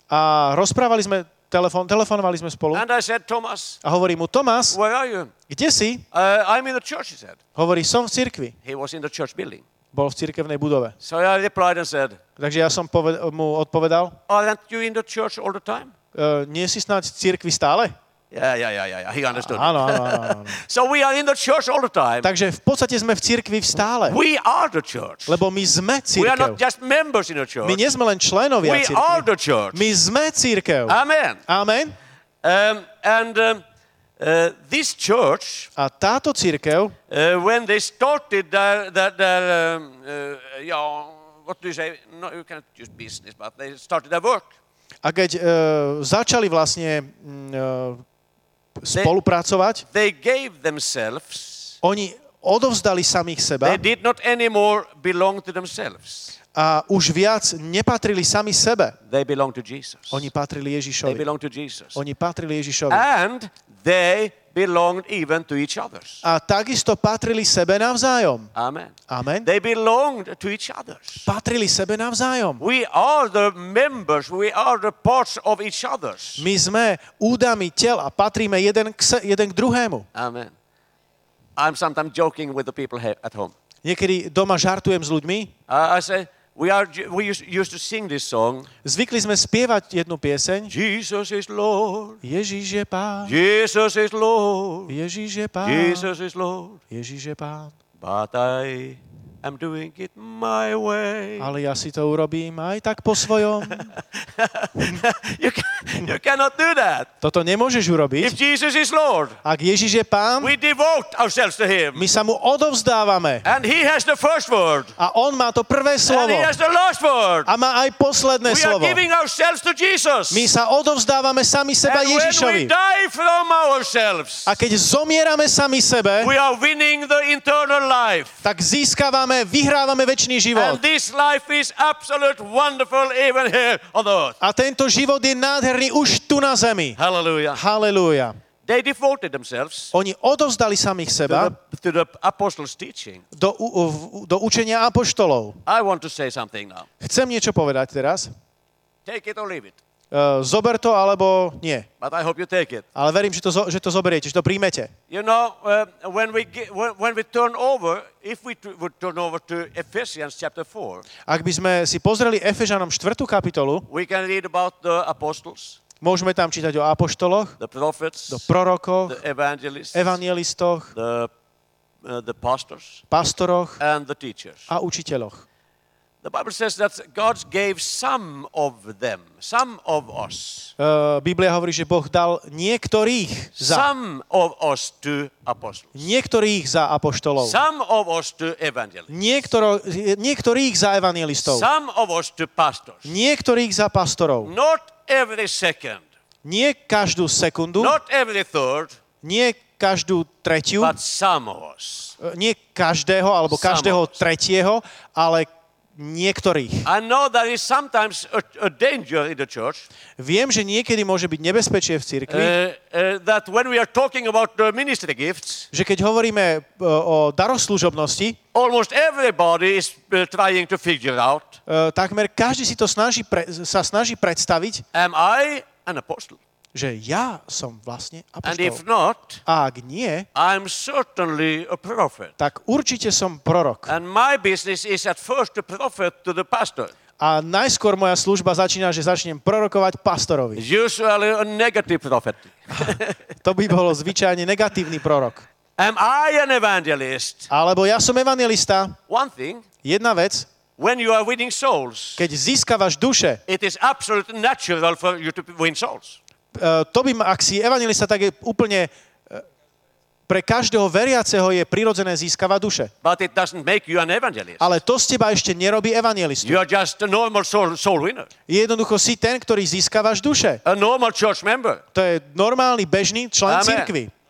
A rozprávali sme, telefon, telefonovali sme spolu. And I said, Thomas, A hovorí mu, Tomás, where are you? kde si? Uh, I'm in the church, he said. Hovorí, som v cirkvi. He was in the church building. Bol v cirkevnej budove. So I replied and said, Takže ja som poved- mu odpovedal, aren't you in the church all the time? e, nie si snáď v cirkvi stále? Yeah, yeah, yeah, yeah, yeah. He understood. Áno, áno, áno, áno. So we are in the church all the time. Takže v podstate sme v cirkvi stále. We are the church. Lebo my sme We are not cirkev. just members in the church. My nie sme len členovia We are cirkvi. the church. My sme cirkev. Amen. Amen. Um, and um, uh, this church, A táto cirkev, uh, when they started their, their, their um, uh, yeah, what do you say? No, you cannot use business, but they started their work. a keď uh, začali vlastne uh, spolupracovať, They gave themselves. oni odovzdali samých seba They did not anymore belong to themselves. a už viac nepatrili sami sebe. They belong to Jesus. Oni patrili They Ježišovi. belong to Jesus. Oni patrili Ježišovi. And they belonged even to each other. A takisto patrili sebe navzájom. Amen. Amen. They belonged to each other. Patrili sebe navzájom. We are the members, we are the parts of each other. My sme údami tel a patríme jeden k, se, jeden k druhému. Amen. I'm sometimes joking with the people he- at home. Niekedy doma žartujem s ľuďmi. Uh, I say, we are. ju- we used, used to sing this song. Zvykli sme spievať jednu pieseň. Jesus is Lord. Ježiš je Pán, Jesus is Lord. Ježiš je Pán, Jesus is Lord. Ježiš je Pán. But I am doing it my way. Ale ja si to urobím aj tak po svojom. you, can, you cannot do that. Toto nemôžeš If urobiť. Jesus is Lord, Ak Ježiš je Pán, we devote ourselves to Him. my sa mu odovzdávame. And He has the first word. A on má to prvé And slovo. He has the last word. A má aj posledné We are slovo. giving ourselves to Jesus. My sa odovzdávame sami seba And when we Ježišovi. die from ourselves, A keď zomierame sami sebe, we are winning the eternal life. tak získavame, vyhrávame večný život. And this life is absolute wonderful even here on the earth. A tento život je nádherný už tu na zemi. Hallelujah. Halelúja. They devoted themselves Oni odovzdali samých to seba the, to the apostles' teaching. do, u- v- do učenia apoštolov. I want to say something now. Chcem niečo povedať teraz. Take it or leave it. Uh, zober to, alebo nie. But I hope you take it. Ale verím, že to, zo- že to zoberiete, že to príjmete. You know, uh, when we ge- when, when we turn over, if we t- would turn over to Ephesians chapter four, Ak by sme si pozreli Efežanom štvrtú kapitolu, we can read about the apostles, môžeme tam čítať o apoštoloch, the prophets, o prorokoch, the evangelists, evangelistoch, the uh, the pastors, pastoroch and the teachers. a učiteľoch. The Bible says that God gave some of them, some of us, Uh, Biblia hovorí, že Boh dal niektorých za, some of us to apostles, niektorých za apoštolov, some of us to evangelists, Niektoro, niektorých za evangelistov, some of us to pastors. niektorých za pastorov. Not every second, Nie každú sekundu, not every third, nie každú tretiu, but some of us. uh, nie každého alebo Some každého of us. tretieho, ale niektorých. I know there is sometimes a, a danger in the church Viem, že niekedy môže byť nebezpečie v cirkvi, uh, uh, that when we are talking about the ministry gifts, že keď hovoríme uh, o daroslužobnosti, almost everybody is uh, trying to figure out, uh, takmer každý si to snaží pre, sa snaží predstaviť, am I an apostle? že ja som vlastne And if apoštol. not, A ak nie, I'm certainly a prophet. tak určite som prorok. And my business is at first to prophet to the pastor. A najskôr moja služba začína, že začnem prorokovať pastorovi. It's usually a negative prophet. To by bolo zvyčajne negatívny prorok. Am I an evangelist? Alebo ja som evangelista. One thing, Jedna vec, when you are winning souls, keď získavaš duše, it is absolutely natural for you to win souls. uh, to by, ma- ak si evangelista, tak je úplne uh, pre každého veriaceho je prirodzené získavať duše. But it doesn't make you an evangelist. Ale to z teba ešte nerobí evangelistu. You are just a normal soul, soul winner, Jednoducho si ten, ktorý získavaš duše. a normal church member. To je normálny, bežný člen Amen. cirkvi.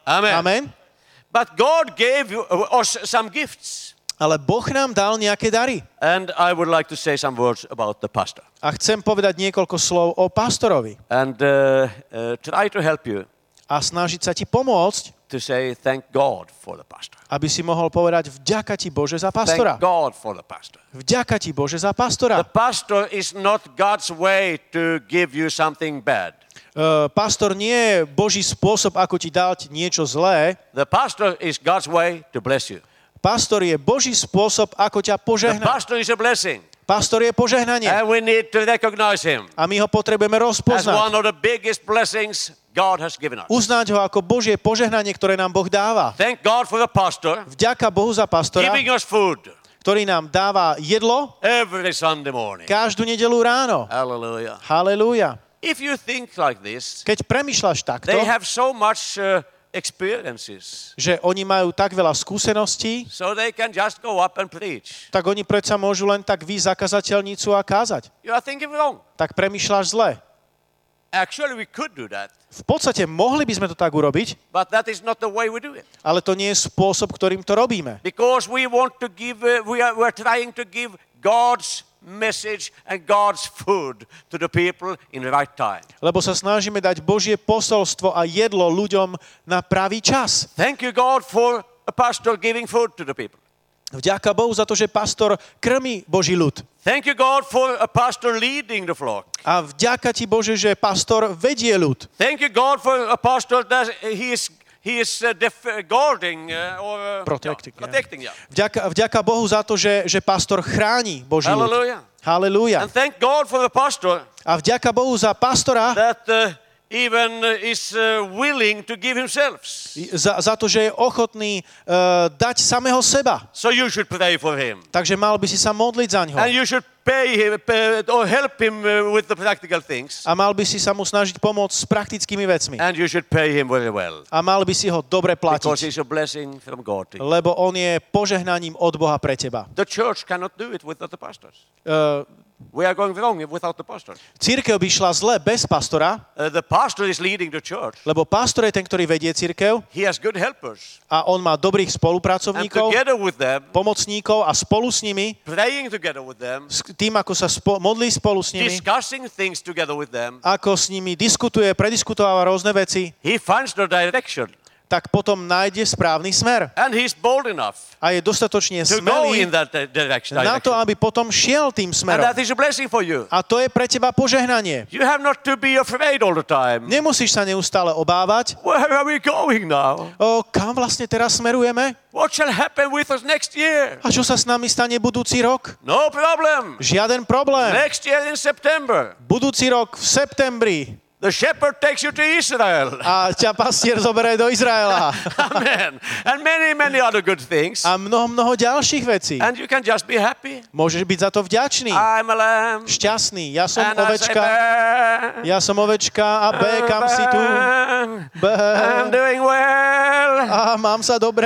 Amen. Amen. But God gave us some gifts. Ale Boh nám dal nejaké dary. And I would like to say some words about the pastor. A chcem povedať niekoľko slov o pastorovi. And uh, uh, try to help you A snažiť sa ti pomôcť, to say thank God for the pastor. aby si mohol povedať vďaka ti Bože za pastora. Thank God for the pastor. Vďaka ti Bože za The pastora. pastor is not God's way to give you something bad. Uh, pastor nie je Boží spôsob, ako ti dať niečo zlé. The pastor is God's way to bless you. Pastor je Boží spôsob, ako ťa The požehnať. pastor is a blessing. Pastor je požehnanie. And we need to recognize him A my ho potrebujeme as rozpoznať. one of the biggest blessings God has given us. Uznať ho ako Božie požehnanie, ktoré nám Boh dáva. Thank God for the pastor Vďaka Bohu za pastora, giving us food ktorý nám dáva jedlo every Sunday morning. každú nedeľu ráno. Hallelujah. Halelúja. If you think like this, Keď premýšľaš takto, they have so much uh, experiences, že oni majú tak veľa skúseností, so they can just go up and preach. tak oni predsa môžu len tak výjsť za kazateľnicu a kázať. You are thinking wrong. Tak premýšľaš zle. Actually, we could do that, V podstate mohli by sme to tak urobiť, but that is not the way we do it. ale to nie je spôsob, ktorým to robíme. Because we want to give, uh, we are we are trying to give God's message and God's food to the people in the right time. Lebo sa snažíme dať Božie posolstvo a jedlo ľuďom na pravý čas. Thank you, God, for a pastor giving food to the people. Vďaka Bohu za to, že pastor krmí Boží ľud. Thank you, God, for a pastor leading the flock. A vďaka ti, Bože, že pastor vedie ľud. Thank you, God, for a pastor that he is he is uh, def- uh, guarding uh, or uh, Protecting, yeah, yeah. protecting, yeah. Vďaka, vďaka Bohu za to, že, že pastor chráni Boží ľud. Hallelujah. Halelúja. And thank God for the pastor A vďaka Bohu za pastora, that uh, even uh, is uh, willing to give himself. za, za to, že je ochotný uh, dať samého seba. So you should pray for him. Takže mal by si sa modliť za ňo. And you should pay him pay, or help him uh, with the practical things. A mal by si sa mu snažiť pomôcť s praktickými vecmi. And you should pay him very well. A mal by si ho dobre Because platiť. he's a blessing from God to you. Lebo on je požehnaním od Boha pre teba. The church cannot do it without the pastors. Uh, We are going wrong without the pastors. Církev by šla zle bez pastora, Uh, the pastor is leading the church. lebo pastor je ten, ktorý vedie církev He has good helpers. a on má dobrých And spolupracovníkov, together with them, pomocníkov a spolu s nimi, praying together with them, s tým, ako sa spo- modlí spolu s nimi, discussing things together with them, ako s nimi diskutuje, prediskutováva rôzne veci, he finds the direction. tak potom nájde správny smer. And he's bold enough A je dostatočne to go in smelý that uh, direction. na to, direction. aby potom šiel tým And smerom. that is a blessing for you. A to je pre teba požehnanie. You have not to be afraid all the time. Nemusíš sa neustále obávať, Where are we going now? o, kam vlastne teraz smerujeme What shall happen with us next year? a čo sa s nami stane budúci rok. No problem. Žiaden problém. Next year in September, Budúci rok v septembri the shepherd takes you to Israel. a ťa pastier zoberie do Izraela. Amen. And many, many other good things. A mnoho, mnoho ďalších vecí. And you can just be happy. Môžeš byť za to vďačný, I'm a lamb. šťastný. Ja som And I say, ovečka, "Bah, ja som ovečka a békam si tu. bah, Bé. I'm doing well. A mám sa dobre.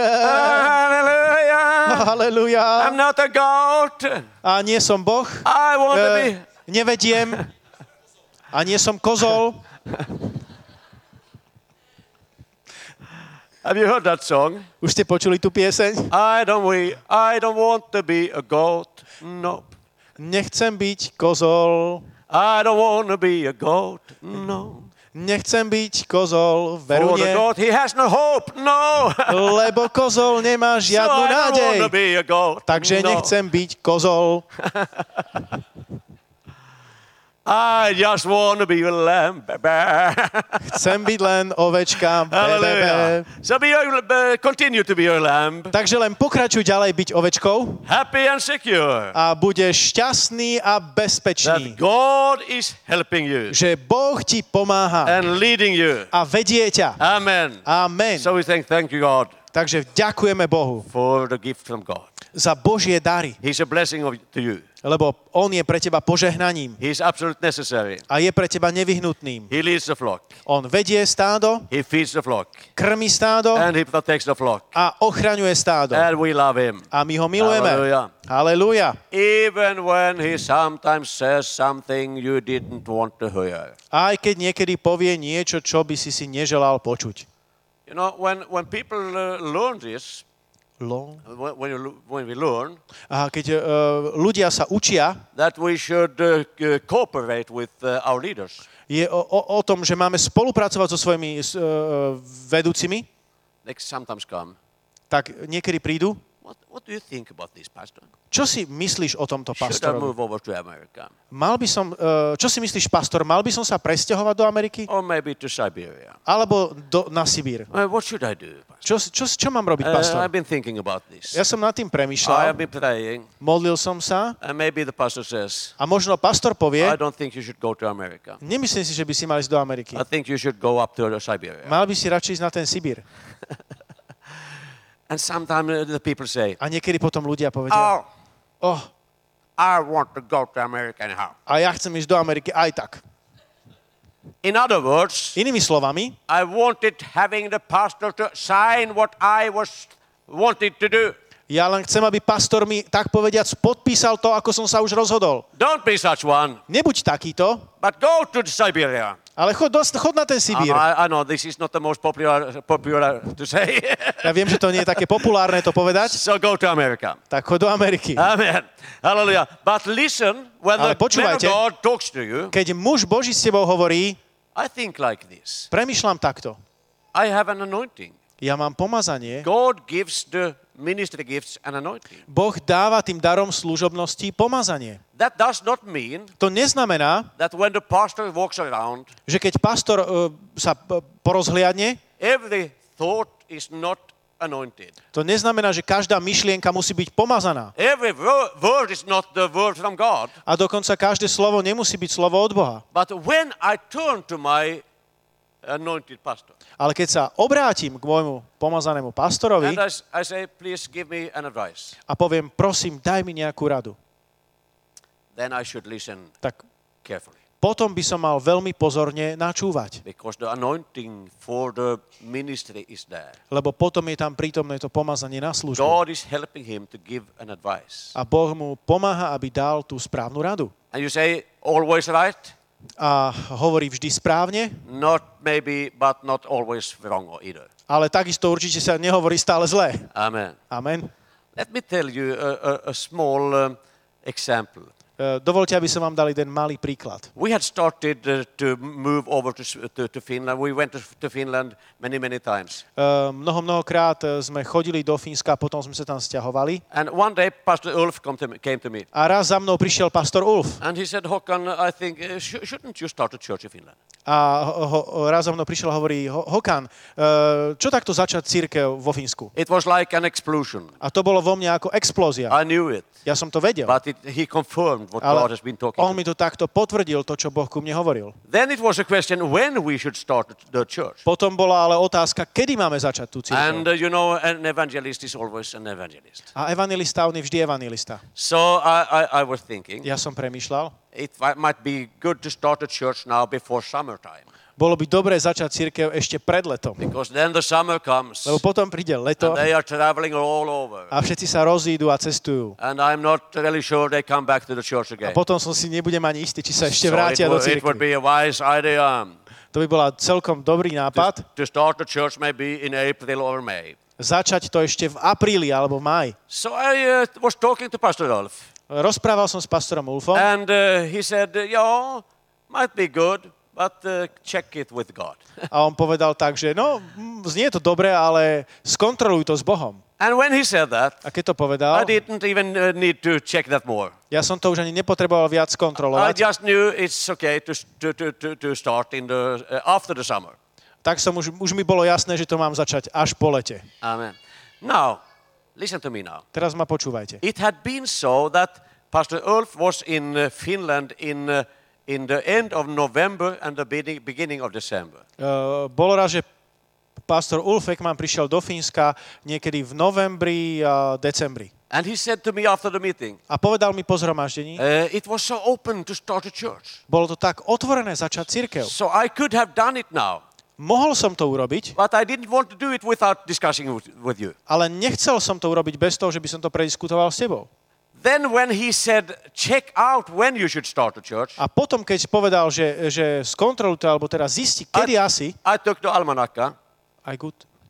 Hallelujah. Halelujá. I'm not a goat. A nie som Boh. I want to be. E, nevediem. A nie som kozol. Have you heard that song? Už ste počuli tú pieseň? I don't we. I don't want to be a goat. Nope. Nechcem byť kozol. I don't want to be a goat. No. Nechcem byť kozol. For Veru the nie. goat, he has no hope. No. Lebo kozol nemá So žiadnu I don't nádej. want to be a goat. Takže No. nechcem byť kozol. I just want to be a lamb. Chcem byť len ovečka. Be, be, be. Hallelujah. So be a, uh, continue to be a lamb. Takže len pokračuj ďalej byť ovečkou Happy and secure. a budeš šťastný a bezpečný. That God is helping you Že Boh ti pomáha and leading you. a vedie ťa. Amen. Amen. So we thank, thank you, God, Takže ďakujeme Bohu for the gift from God. za Božie dary, He's a blessing of, to you. lebo On je pre teba požehnaním He's absolutely necessary. a je pre teba nevyhnutným. He leads the flock. On vedie stádo, He feeds the flock. krmi stádo And he protects the flock. a ochraňuje stádo. And we love him. A my ho milujeme. Hallelujah. Halelúja. Even when he sometimes says something you didn't want to hear. Aj keď niekedy povie niečo, čo by si si neželal počuť. You know, when, when people uh, learn this, Long. when, when, you, when we learn A keď uh, ľudia sa učia, that we should uh, c- cooperate with uh, our leaders, je o, o, o tom, že máme spolupracovať so svojimi uh, vedúcimi, they sometimes come. tak niekedy prídu. What, what do you think about this, Pastor? Čo si myslíš o tomto Should I pastorovi? move over to America? Mal by som, uh, čo si myslíš, pastor, mal by som sa presťahovať do Ameriky? Or maybe to Siberia? Alebo do, na Sibír? Uh, what should I do, Pastor? Čo, čo, čo mám robiť, Uh, pastor? I've been thinking about this. Ja som nad tým I premýšľal, have been praying, modlil som sa and maybe the pastor says, a možno pastor povie, I don't think you should go to America. nemyslím si, že by si mal ísť do Ameriky. I think you should go up to Siberia. Mal by si radšej ísť na ten Sibír. And sometimes the people say, A niekedy potom ľudia povedia, oh, oh, I want to go to America anyhow. a ja chcem ísť do Ameriky aj tak. In other words, Inými slovami, I wanted having the pastor to sign what I was wanted to do. ja len chcem, aby pastor mi, tak povediac, podpísal to, ako som sa už rozhodol. Don't be such one, Nebuď takýto, but go to Siberia. ale chod, do, chod na ten I, Sibír. I, I know this is not the most popular, popular to say. Ja viem, že to nie je také populárne to povedať, So go to America. tak chod do Ameriky. Amen. Hallelujah. But listen, when Ale the man of počúvajte. God talks to you, Keď muž Boží s tebou hovorí, I think like this. premýšľam takto. I have an anointing. Ja mám pomazanie. God gives the ministry gifts an anointing. Boh dáva tým darom služobnosti pomazanie. That does not mean To neznamená, that when the pastor walks around, že keď pastor uh, sa uh, porozhliadne, every thought is not anointed. to neznamená, že každá myšlienka musí byť pomazaná. Every wo- word is not the word from God. A dokonca každé slovo nemusí byť slovo od Boha. But when I turn to my anointed pastor Ale keď sa obrátim k môjmu pomazanému pastorovi and I, s- I say, please give me an advice, a poviem, prosím, daj mi nejakú radu, then I should listen tak carefully. potom by som mal veľmi pozorne načúvať. Because the anointing for the ministry is there. Lebo potom je tam prítomné to pomazanie na službu. God is helping him to give an advice. A Boh mu pomáha, aby dal tú správnu radu. And you say, always right? A hovorí vždy správne, Not maybe, but not always wrong either. ale takisto určite sa nehovorí stále zlé. Amen. Amen. Let me tell you a, a, a small um, example. E, Dovolte, aby som vám dal jeden malý príklad. We had started uh, to move over to, S- to, to Finland. We went to, to Finland many, many times. E, Mnoho, mnohokrát e, sme chodili do Fínska, potom sme sa tam sťahovali. And one day, Pastor Ulf come to me, came to me. A raz za mnou prišiel pastor Ulf. And he said, Håkan, I think, uh, sh- shouldn't you start a church in Finland? A ho, ho, raz za mnou prišiel a hovorí, "Ho- Håkan, e, čo takto začať cirkev vo Fínsku? It was like an explosion. A to bolo vo mne ako explózia. I knew it. Ja som to vedel. But it, he confirmed what Ale God has been talking on to. mi to takto potvrdil, to, čo Boh ku mne hovoril. Then it was a question when we should start the church. Potom bola ale otázka, kedy máme začať tú And cirkev. uh, you know, an evangelist is always an evangelist. A evangelista, on je vždy evangelista. So I, I, I was thinking, Ja som premýšľal, it mi- might be good to start a church now before summertime. bolo by dobré začať cirkev ešte pred letom. Because then the summer comes Lebo potom príde leto and they are traveling all over. a všetci sa rozídu a cestujú. And I'm not really sure they come back to the church A again. potom som si nebudem ani istý, či sa ešte So it, vrátia do would, it would cirkvi. be a wise idea To by bola celkom dobrý to, nápad. to start the church maybe in April or May. Začať to ešte v apríli alebo v máji. So I uh, was talking to Pastor Ulf. Rozprával som s pastorom Ulfom And uh, he said, uh, yeah, might be good, but uh, check it with God. a on povedal tak, že no, mm, znie to dobre, ale skontroluj to s Bohom. And when he said that, A keď to povedal, I didn't even uh, need to check that more. ja som to už ani nepotreboval viac I kontrolovať, just knew it's okay to, to, to, to, to start in the, uh, after the summer. tak som už, už mi bolo jasné, že to mám začať až po lete. Amen. Now, listen to me now. Teraz ma počúvajte. It had been so that Pastor Ulf was in uh, Finland in, uh, in the end of November and the beginning, beginning of December. Uh, bolo raz, že pastor Ulf Ekman prišiel do Fínska niekedy v novembri a decembri. And he said to me after the meeting, A povedal mi po zhromaždení, uh, it was so open to start a church. bolo to tak otvorené začať cirkev. So I could have done it now, Mohol som to urobiť, but I didn't want to do it without discussing with, with you. ale nechcel som to urobiť bez toho, že by som to prediskutoval s tebou. Then when he said, check out when you should start a church, A potom, keď povedal, že, že skontrolujte, alebo teda zisti, kedy asi, I took the almanacca aj good,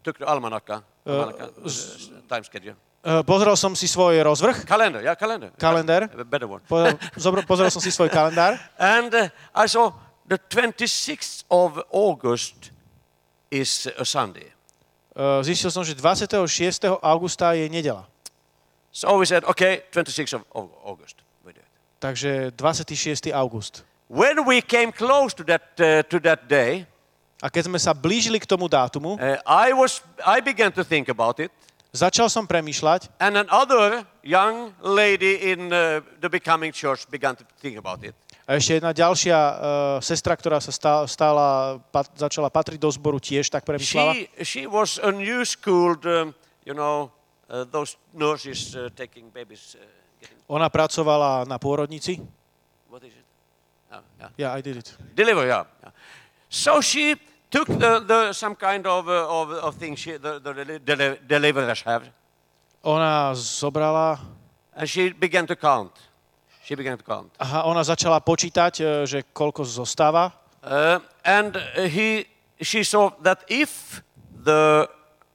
took the almanacca, almanacca Uh, z- time schedule. Uh, pozrel som si svoj rozvrh, Calendar, yeah, calendar. kalendár. A better one. Po- zobr- Pozrel som si svoj kalendár And uh, I saw the twenty-sixth of August is a Sunday. Uh, zistil som, že dvadsiateho šiesteho augusta je nedeľa. So we said, okay, twenty-sixth of of August. We do it. Takže dvadsiateho šiesteho august. When we came close to that uh, to that day, A keď sme sa blížili k tomu dátumu, uh, I was I began to think about it, začal som premýšľať and another young lady in uh, the becoming church began to think about it. a ešte jedna ďalšia uh, sestra, ktorá sa stá, stála, pat, začala patriť do zboru, tiež tak premýšľala. She she was a new schooled, um, you know, uh, those nurses uh, taking babies. Uh, getting, Ona pracovala na pôrodnici. what is it? Oh, yeah. Yeah, I did it. Deliver, yeah. yeah. So she took the, the some kind of uh, of, of thing she, the, the deli- deli- deliverers have, Ona zobrala, and she began to count. She began to count. aha, ona začala počítať, uh, že koľko zostáva. Uh, and uh, he, she saw that if the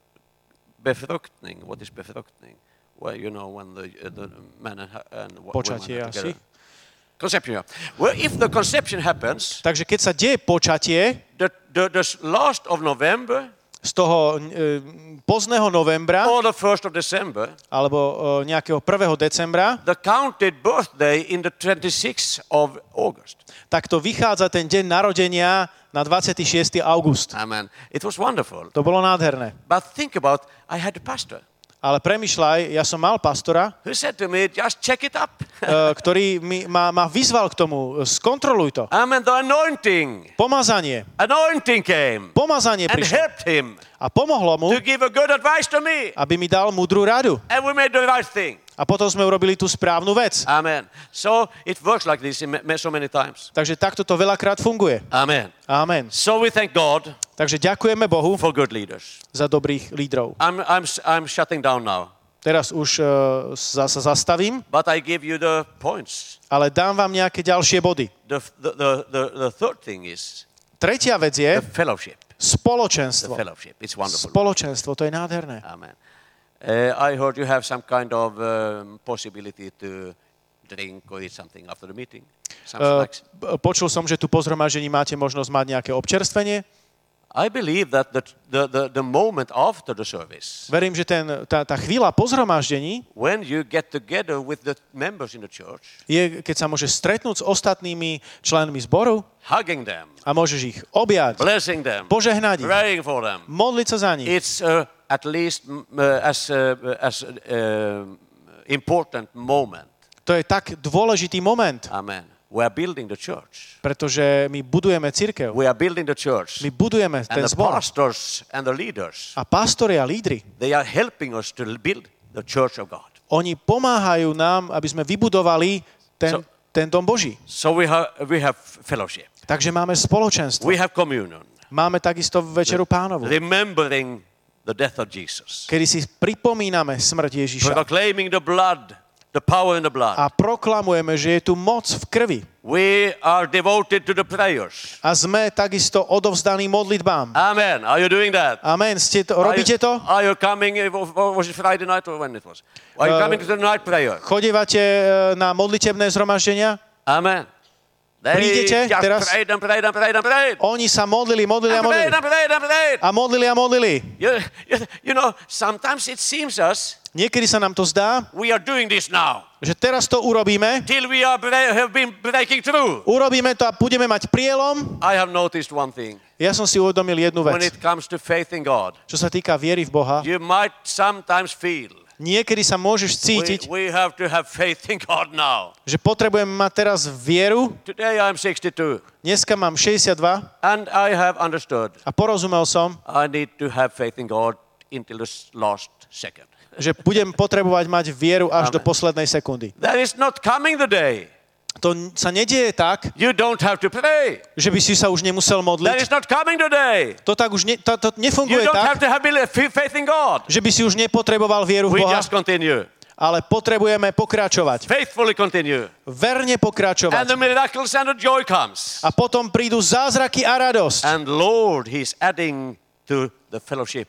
befruktning, what is befruktning? Well, you know, when the, uh, the man and, ha- and wo- Počatie woman are asi. together. Conception, yeah. Well, if the conception happens, Takže keď sa deje počatie, the, the, the s- last of November z toho uh, pozného novembra or the first of December, alebo uh, nejakého prvého decembra, the counted birthday in the twenty-sixth of August. tak to vychádza ten deň narodenia na dvadsiateho šiesteho august. Amen. It was wonderful. To bolo nádherné. But think about, I had a pastor Ale premyšľaj, ja som mal pastora, who said to me, just check it up. uh, ktorý mi, ma, ma vyzval k tomu, skontroluj to. Amen. The anointing, Pomazanie. anointing came Pomazanie and prišlo. helped him A pomohlo mu, to give a good advice to me. aby mi dal múdru radu. And we made the right thing. A potom sme urobili tú správnu vec. Amen. So it works like this in ma- so many times. Takže takto to veľakrát funguje. Amen. Amen. So we thank God Takže ďakujeme Bohu for good leaders. za dobrých lídrov. I'm, I'm, s- I'm shutting down now, Teraz už uh, sa, sa zastavím, but I give you the points. ale dám vám nejaké ďalšie body. The, the, the, the, the third thing is Tretia vec je the fellowship. The spoločenstvo. fellowship. It's wonderful. Spoločenstvo, to je nádherné. Amen. Uh, I heard you have some kind of um, possibility to drink or eat something after the meeting. Some Uh, snacks. p- počul som, že tu po zhromaždení máte možnosť mať nejaké občerstvenie. I believe that the, the, the, the moment after the service, Verím, že ten, tá, tá chvíľa po zhromaždení when you get together with the members in the church, je, keď sa môžeš stretnúť s ostatnými členmi zboru hugging them, a môžeš ich objať, blessing them, požehnať ich, praying for them, modliť sa za nich. it's uh, at least mm, uh, as uh, as uh, important moment. To je tak dôležitý moment, Amen. We are building the church. pretože my budujeme cirkev. We are building the church. My budujeme And ten the zbor. pastors and the leaders, A pastori a lídri, they are helping us to build the church of God. oni pomáhajú nám, aby sme vybudovali ten, So- ten dom Boží. So we have we have fellowship. Takže máme spoločenstvo. We have communion. Máme takisto večeru pánovu, Remembering the death of Jesus. kedy si pripomíname smrť Ježiša Proclaiming the blood, the power in the blood. a proklamujeme, že je tu moc v krvi. We are devoted to the prayers. A sme takisto odovzdaní modlitbám. Amen. Are you doing that? Amen. Ste to, Are robíte you, to? Are you coming, uh, was it Friday night or when it was? Are you Uh, coming to the night prayer? Chodívate e, na modlitebné zhromaždenia? Amen. They Prídete just teraz? prayed and prayed and prayed and prayed. Oni sa modlili, modlili a And prayed modlili. and prayed and prayed. A modlili a modlili. You, you, you know, sometimes it seems us Niekedy sa nám to zdá, we are doing this now že teraz to urobíme, till we are bre- have been breaking through. urobíme to a budeme mať prielom. I have noticed one thing. Ja som si uvedomil jednu When vec, it comes to faith in God, čo sa týka viery v Boha. you might sometimes feel Niekedy sa môžeš we, cítiť, we have to have faith in God now. že potrebujem mať teraz vieru. Today I'm sixty-two Dneska mám šesťdesiatdva and I have understood a porozumel som, I need to have faith in God until the s- last second. že budem potrebovať mať vieru až Amen. do poslednej sekundy. There is not coming the day To n- sa nedieje tak, you don't have to pray. že by si sa už nemusel There modliť. is not coming the day To tak už ne, to, to you nefunguje don't have tak, to have belief- faith in God. že by si už nepotreboval vieru v We Boha, just continue. ale potrebujeme pokračovať. Faithfully continue. Verne And pokračovať. the miracles and the joy comes. A potom prídu zázraky a radosť. And Lord, He's adding to the fellowship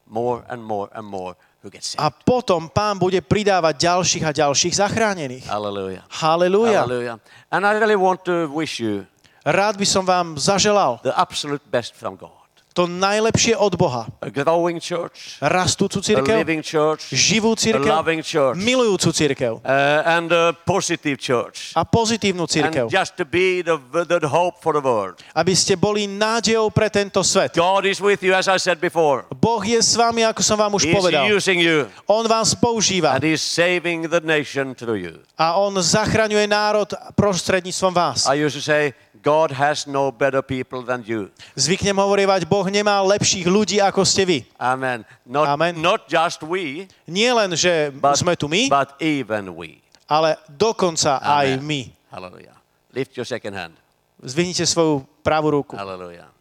more and more and more who get saved. A potom Pán bude pridávať ďalších a ďalších zachránených. Hallelujah. Halelúja. Hallelujah. And I really want to wish you Rád by som vám zaželal the absolute best from God. to najlepšie od Boha. A growing church, Rastúcu a cirkev, living church, živú a cirkev, loving church, milujúcu cirkev uh, and a positive church. a pozitívnu cirkev. And just to be the, the hope for the world. Aby ste boli nádejou pre tento svet. God is with you, as I said before. Boh je s vami, ako som vám už He's povedal. using you, On vás používa and He's saving the nation through you. a On zachraňuje národ prostredníctvom vás. I used to say, God has no better people than you. Zvyknem hovorievať, Boh nemá lepších ľudí, ako ste vy. Amen. Not, Amen. not just we, Nie len, že but, sme tu my, but even we. ale dokonca aj Amen. my. Hallelujah. Lift your second hand. Zdvihnite svoju pravú ruku. Hallelujah.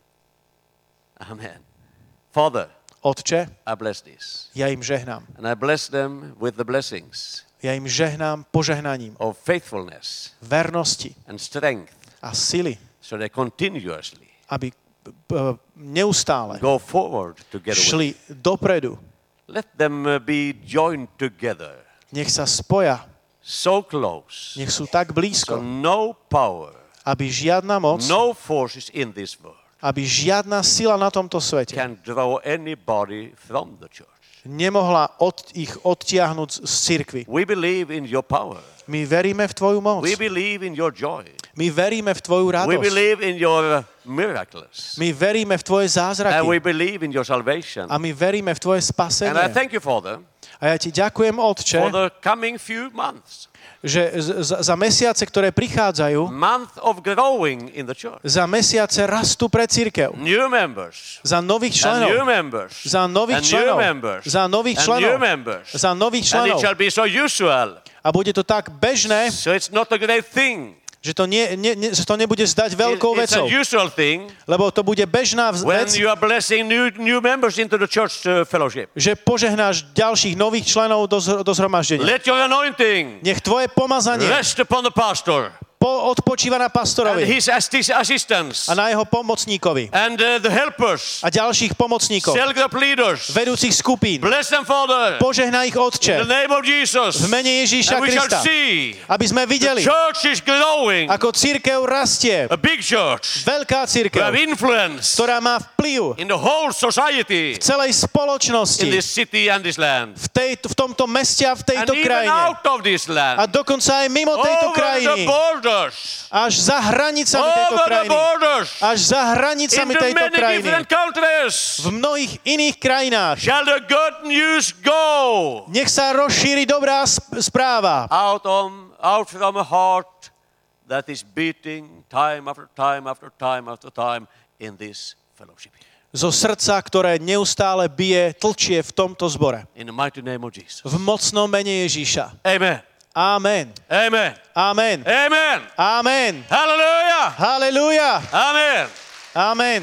Amen. Father, Otče, I bless this. ja im žehnám. And I bless them with the blessings Ja im žehnám požehnaním of faithfulness vernosti and strength, a sily, so they continuously aby uh, neustále go forward together with šli dopredu. Let them uh, be joined together, Nech sa spoja, so close, nech sú tak so blízko, no power, aby žiadna moc, no forces in this world aby žiadna sila na tomto svete can draw anybody from the church. nemohla od, ich odtiahnuť z cirkvi. We believe in your power. My veríme v Tvoju moc. We believe in your joy. My veríme v Tvoju We radosť. believe in your miracles. My veríme v Tvoje And we zázraky. believe in your salvation. A my veríme v Tvoje And I spasenie. thank you, Father, A ja Ti ďakujem, Otče, for the coming few months. že z- za mesiace, ktoré prichádzajú, Month of growing in the church. za mesiace rastu pre cirkev. New members. Za nových And new členov. members. Za nových And new členov. members. Za nových And new členov. members. Za nových And it členov. shall be so usual. A bude to tak bežné, So it's not a great thing. že to, nie, nie, nie, že to nebude zdať veľkou It- it's a vecou. usual thing Lebo to bude bežná vz- when vec, you are blessing new, new members into the church uh, fellowship. že požehnáš ďalších nových členov do, zhr- do zhromaždenia. Let your anointing Nech tvoje pomazanie rest upon the pastor po, odpočíva na and pastorovi his assi- assistants a na jeho pomocníkovi and uh, the helpers, a ďalších pomocníkov, cell group leaders. vedúcich skupín. Bless them, Father, Požehnaj ich, in Otče, the name of Jesus. v mene Ježíša And we shall Krista, see aby sme the videli, church is growing, ako cirkev rastie, a big church, veľká who cirkev, have influence ktorá má vplyv in the whole society, v celej in spoločnosti, this city and this land, v, tej, v tomto meste a v and tejto even krajine. out of this A land, dokonca aj mimo tejto over the krajiny, borders, až za hranicami tejto over the krajiny, borders, až za hranicami into tejto many krajiny, different countries, v mnohých iných krajinách. shall the good news go Nech sa rozšíri dobrá sp- správa out, on, out from a heart that is beating time after time after time after time in this fellowship. zo srdca, ktoré neustále bije, tlčie v tomto zbore. In the mighty name of Jesus. V mocnom mene Ježíša. Amen. Amen. Amen. Amen. Amen. Amen. Hallelujah. Halelúja. Amen. Amen.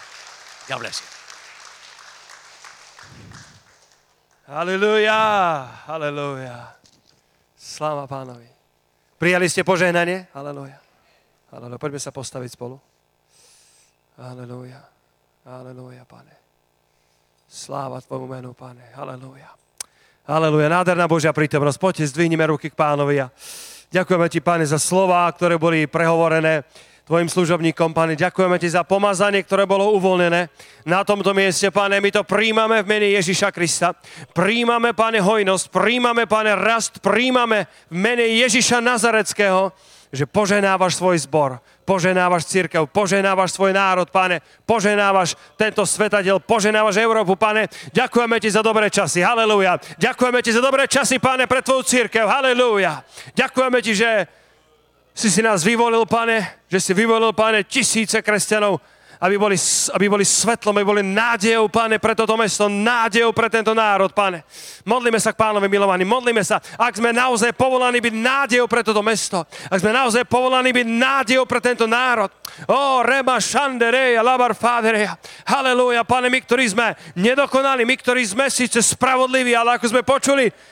God bless you. Halelúja, halelúja. Sláva Pánovi. Prijali ste požehnanie? Halelúja. Halelúja. Poďme sa postaviť spolu. Halelúja. Halelúja, Pane. Sláva Tvojmu menu, Pane. Halelúja. Halelúja. Nádherná Božia prítomnosť. Poďte, zdvihnime ruky k Pánovi a ďakujeme Ti, Pane, za slová, ktoré boli prehovorené Tvojim služobníkom, Pane. Ďakujeme Ti za pomazanie, ktoré bolo uvoľnené na tomto mieste, Pane. My to príjmame v mene Ježiša Krista. Príjmame, Pane, hojnosť, príjmame, Pane, rast, príjmame v mene Ježiša Nazareckého, že poženávaš svoj zbor, poženávaš cirkev, poženávaš svoj národ, Pane, poženávaš tento svetadiel, poženávaš Európu, Pane. Ďakujeme Ti za dobré časy, halelúja. Ďakujeme Ti za dobré časy, Pane, pre Tvoju cirkev, halelúja. Ďakujeme Ti, že si si nás vyvolil, Pane, že si vyvolil, Pane, tisíce kresťanov, aby boli, aby boli svetlom, aby boli nádejou, Pane, pre toto mesto, nádejou pre tento národ, Pane. Modlíme sa k Pánovi milovaní, modlíme sa, ak sme naozaj povolaní byť nádejou pre toto mesto, ak sme naozaj povolaní byť nádejou pre tento národ. Ó, reba šandereja, labar fadereja. Halelúja, Pane, my, ktorí sme nedokonali, my, ktorí sme síce spravodliví, ale ako sme počuli,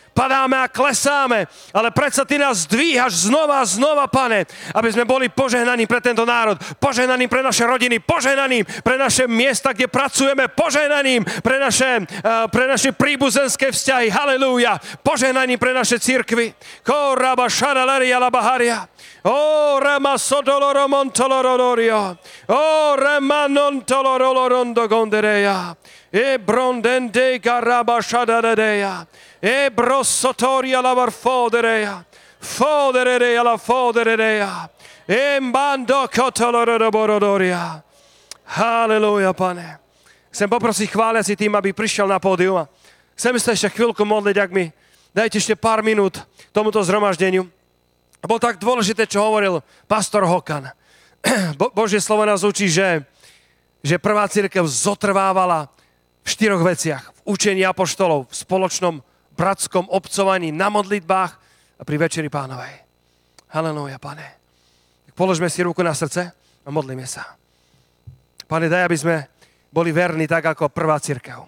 padáme a klesáme, ale predsa Ty nás zdvíhaš znova a znova, Pane, aby sme boli požehnaní pre tento národ, požehnaní pre naše rodiny, požehnaní pre naše miesta, kde pracujeme, požehnaní pre naše, uh, pre naše príbuzenské vzťahy. Halelúja. Požehnaní pre naše cirkvy. Koraba šaralaria la baharia. O rema sodoloro montolororio. O rema non tolorolondo gondereya. E brondende garaba shadadeya. E brossotoria la varfodereya. Fodereya la fodereya. E mbando kotoloroborodoria. Halelúja, Pane. Chcem poprosiť chváliaci tým, aby prišiel na pódium. Chcem sa ešte chvíľku modliť, ak mi dajte ešte pár minút tomuto zhromaždeniu. Bolo tak dôležité, čo hovoril pastor Hokan. Bo- Božie slovo nás učí, že, že prvá cirkev zotrvávala v štyroch veciach. V učení apoštolov, v spoločnom bratskom obcovaní, na modlitbách a pri večeri Pánovej. Halelúja, Pane. Položme si ruku na srdce a modlíme sa. Pane, daj, aby sme boli verní tak, ako prvá cirkev.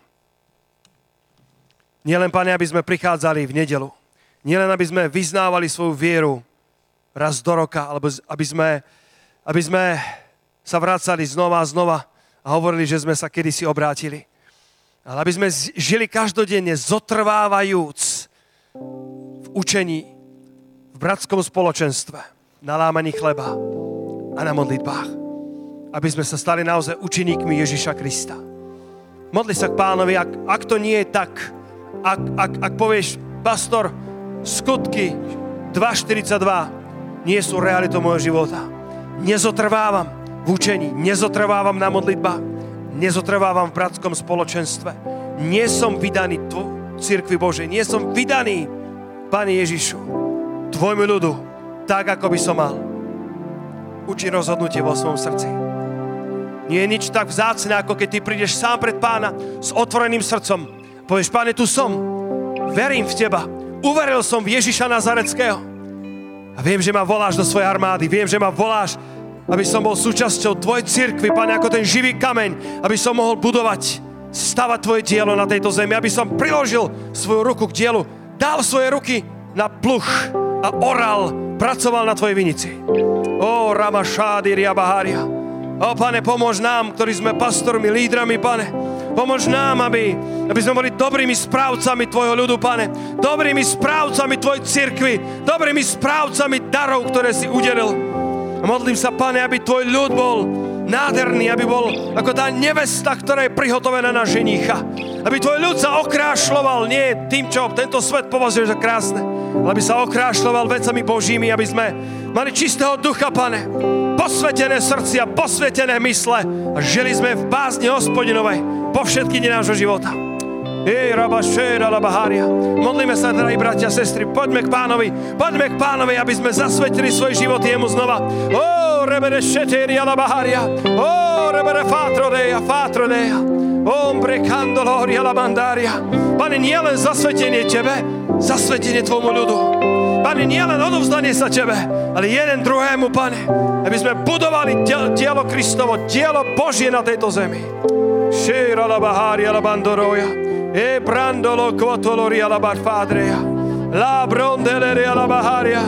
Nielen, Pane, aby sme prichádzali v nedelu. Nielen, aby sme vyznávali svoju vieru raz do roka, alebo aby sme, aby sme sa vracali znova a znova a hovorili, že sme sa kedysi obrátili. Ale aby sme žili každodenne zotrvávajúc v učení, v bratskom spoločenstve, na lámaní chleba a na modlitbách. Aby sme sa stali naozaj učeníkmi Ježiša Krista. Modli sa k Pánovi, ak, ak to nie je tak, ak, ak, ak povieš, pastor, skutky dva štyridsaťdva nie sú realitou môjho života. Nezotrvávam v učení, nezotrvávam na modlitbách, nezotrvávam v bratskom spoločenstve. Nie som vydaný tvo- cirkvi Božej, nie som vydaný, Pane Ježišu, tvojmu ľudu, tak, ako by som mal. Uči rozhodnutie vo svojom srdci. Nie je nič tak vzácne, ako keď ty prídeš sám pred Pána s otvoreným srdcom. Povieš, Pane, tu som, verím v Teba, uveril som v Ježiša Nazareckého. A viem, že ma voláš do svojej armády. Viem, že ma voláš, aby som bol súčasťou Tvojej cirkvi, Pane, ako ten živý kameň, aby som mohol budovať, stavať Tvoje dielo na tejto zemi, aby som priložil svoju ruku k dielu, dal svoje ruky na pluch a oral, pracoval na Tvojej vinici. Ó, Rama Šády, Riabahária. Ó, Pane, pomôž nám, ktorí sme pastormi, lídrami, Pane. Pomôž nám, aby, aby sme boli dobrými správcami Tvojho ľudu, Pane. Dobrými správcami Tvojej cirkvi. Dobrými správcami darov, ktoré si udelil. A modlím sa, Pane, aby Tvoj ľud bol nádherný, aby bol ako tá nevesta, ktorá je prihotovená na ženícha. Aby Tvoj ľud sa okrášľoval, nie tým, čo tento svet považuje za krásne, ale aby sa okrášľoval vecami Božími, aby sme mali čistého ducha, Pane. Posvetené srdcia, posvetené mysle a žili sme v bázni Hospodinovej po všetky dni nášho života. Ej, Raba Šéra, Laba Hária. Modlíme sa, drahí bratia a sestry, poďme k Pánovi, poďme k Pánovi, aby sme zasvetili svoj život jemu znova. Ó, Rebere Šetéria, Laba Hária. Ó, Rebere Fátrodeja, Fátrodeja. Ombre Candoloria, Labandária. Pane, nie len zasvetenie Tebe, zasvetenie Tvojmu ľudu. Pane, nie len odovzdanie sa Tebe, ale jeden druhému, Pane, aby sme budovali dielo Kristovo, dielo Božie na tejto zemi. Šéra la baharia la bandoroja, e brandolo quatoloria la barfadrea, la brondeleria la baharia,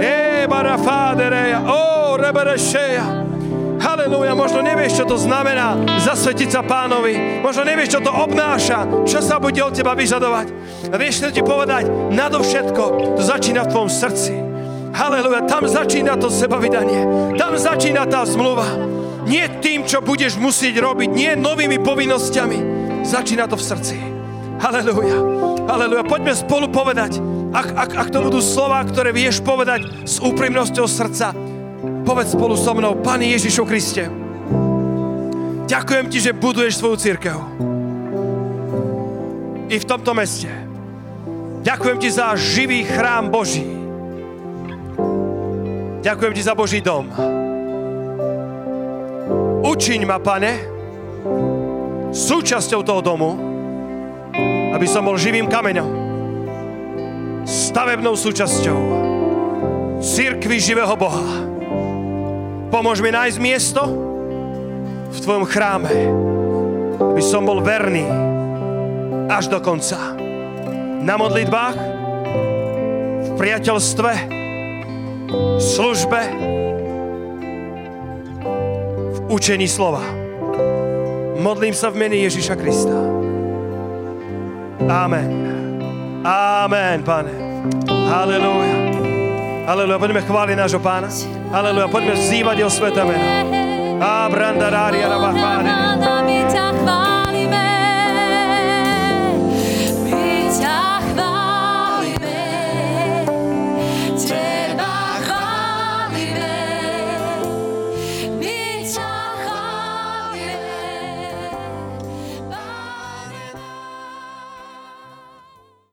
e barafaderea, o reberešeja. Halelúja, možno nevieš, čo to znamená zasvetiť sa Pánovi. Možno nevieš, čo to obnáša, čo sa bude od teba vyžadovať. A vieš, čo ti povedať, nadovšetko to začína v tvojom srdci. Halelúja, tam začína to sebavydanie. Tam začína tá zmluva. Nie tým, čo budeš musieť robiť, nie novými povinnosťami. Začína to v srdci. Halelúja, halelúja. Poďme spolu povedať, ak, ak, ak to budú slová, ktoré vieš povedať s úprimnosťou srdca, povedz spolu so mnou, Pane Ježišu Kriste, ďakujem Ti, že buduješ svoju cirkev. I v tomto meste. Ďakujem Ti za živý chrám Boží. Ďakujem Ti za Boží dom. Učiň ma, Pane, súčasťou toho domu, aby som bol živým kameňom, stavebnou súčasťou cirkvi živého Boha. Pomôž mi nájsť miesto v Tvojom chráme, aby som bol verný až do konca. Na modlitbách priateľstve, službe, v učení slova. Modlím sa v mene Ježiša Krista. Amen. Amen, Pane. Halelúja. Halelúja. Poďme chváliť nášho Pána. Halelúja. Poďme vzývať jeho sväté meno. A branda rária na bachváne.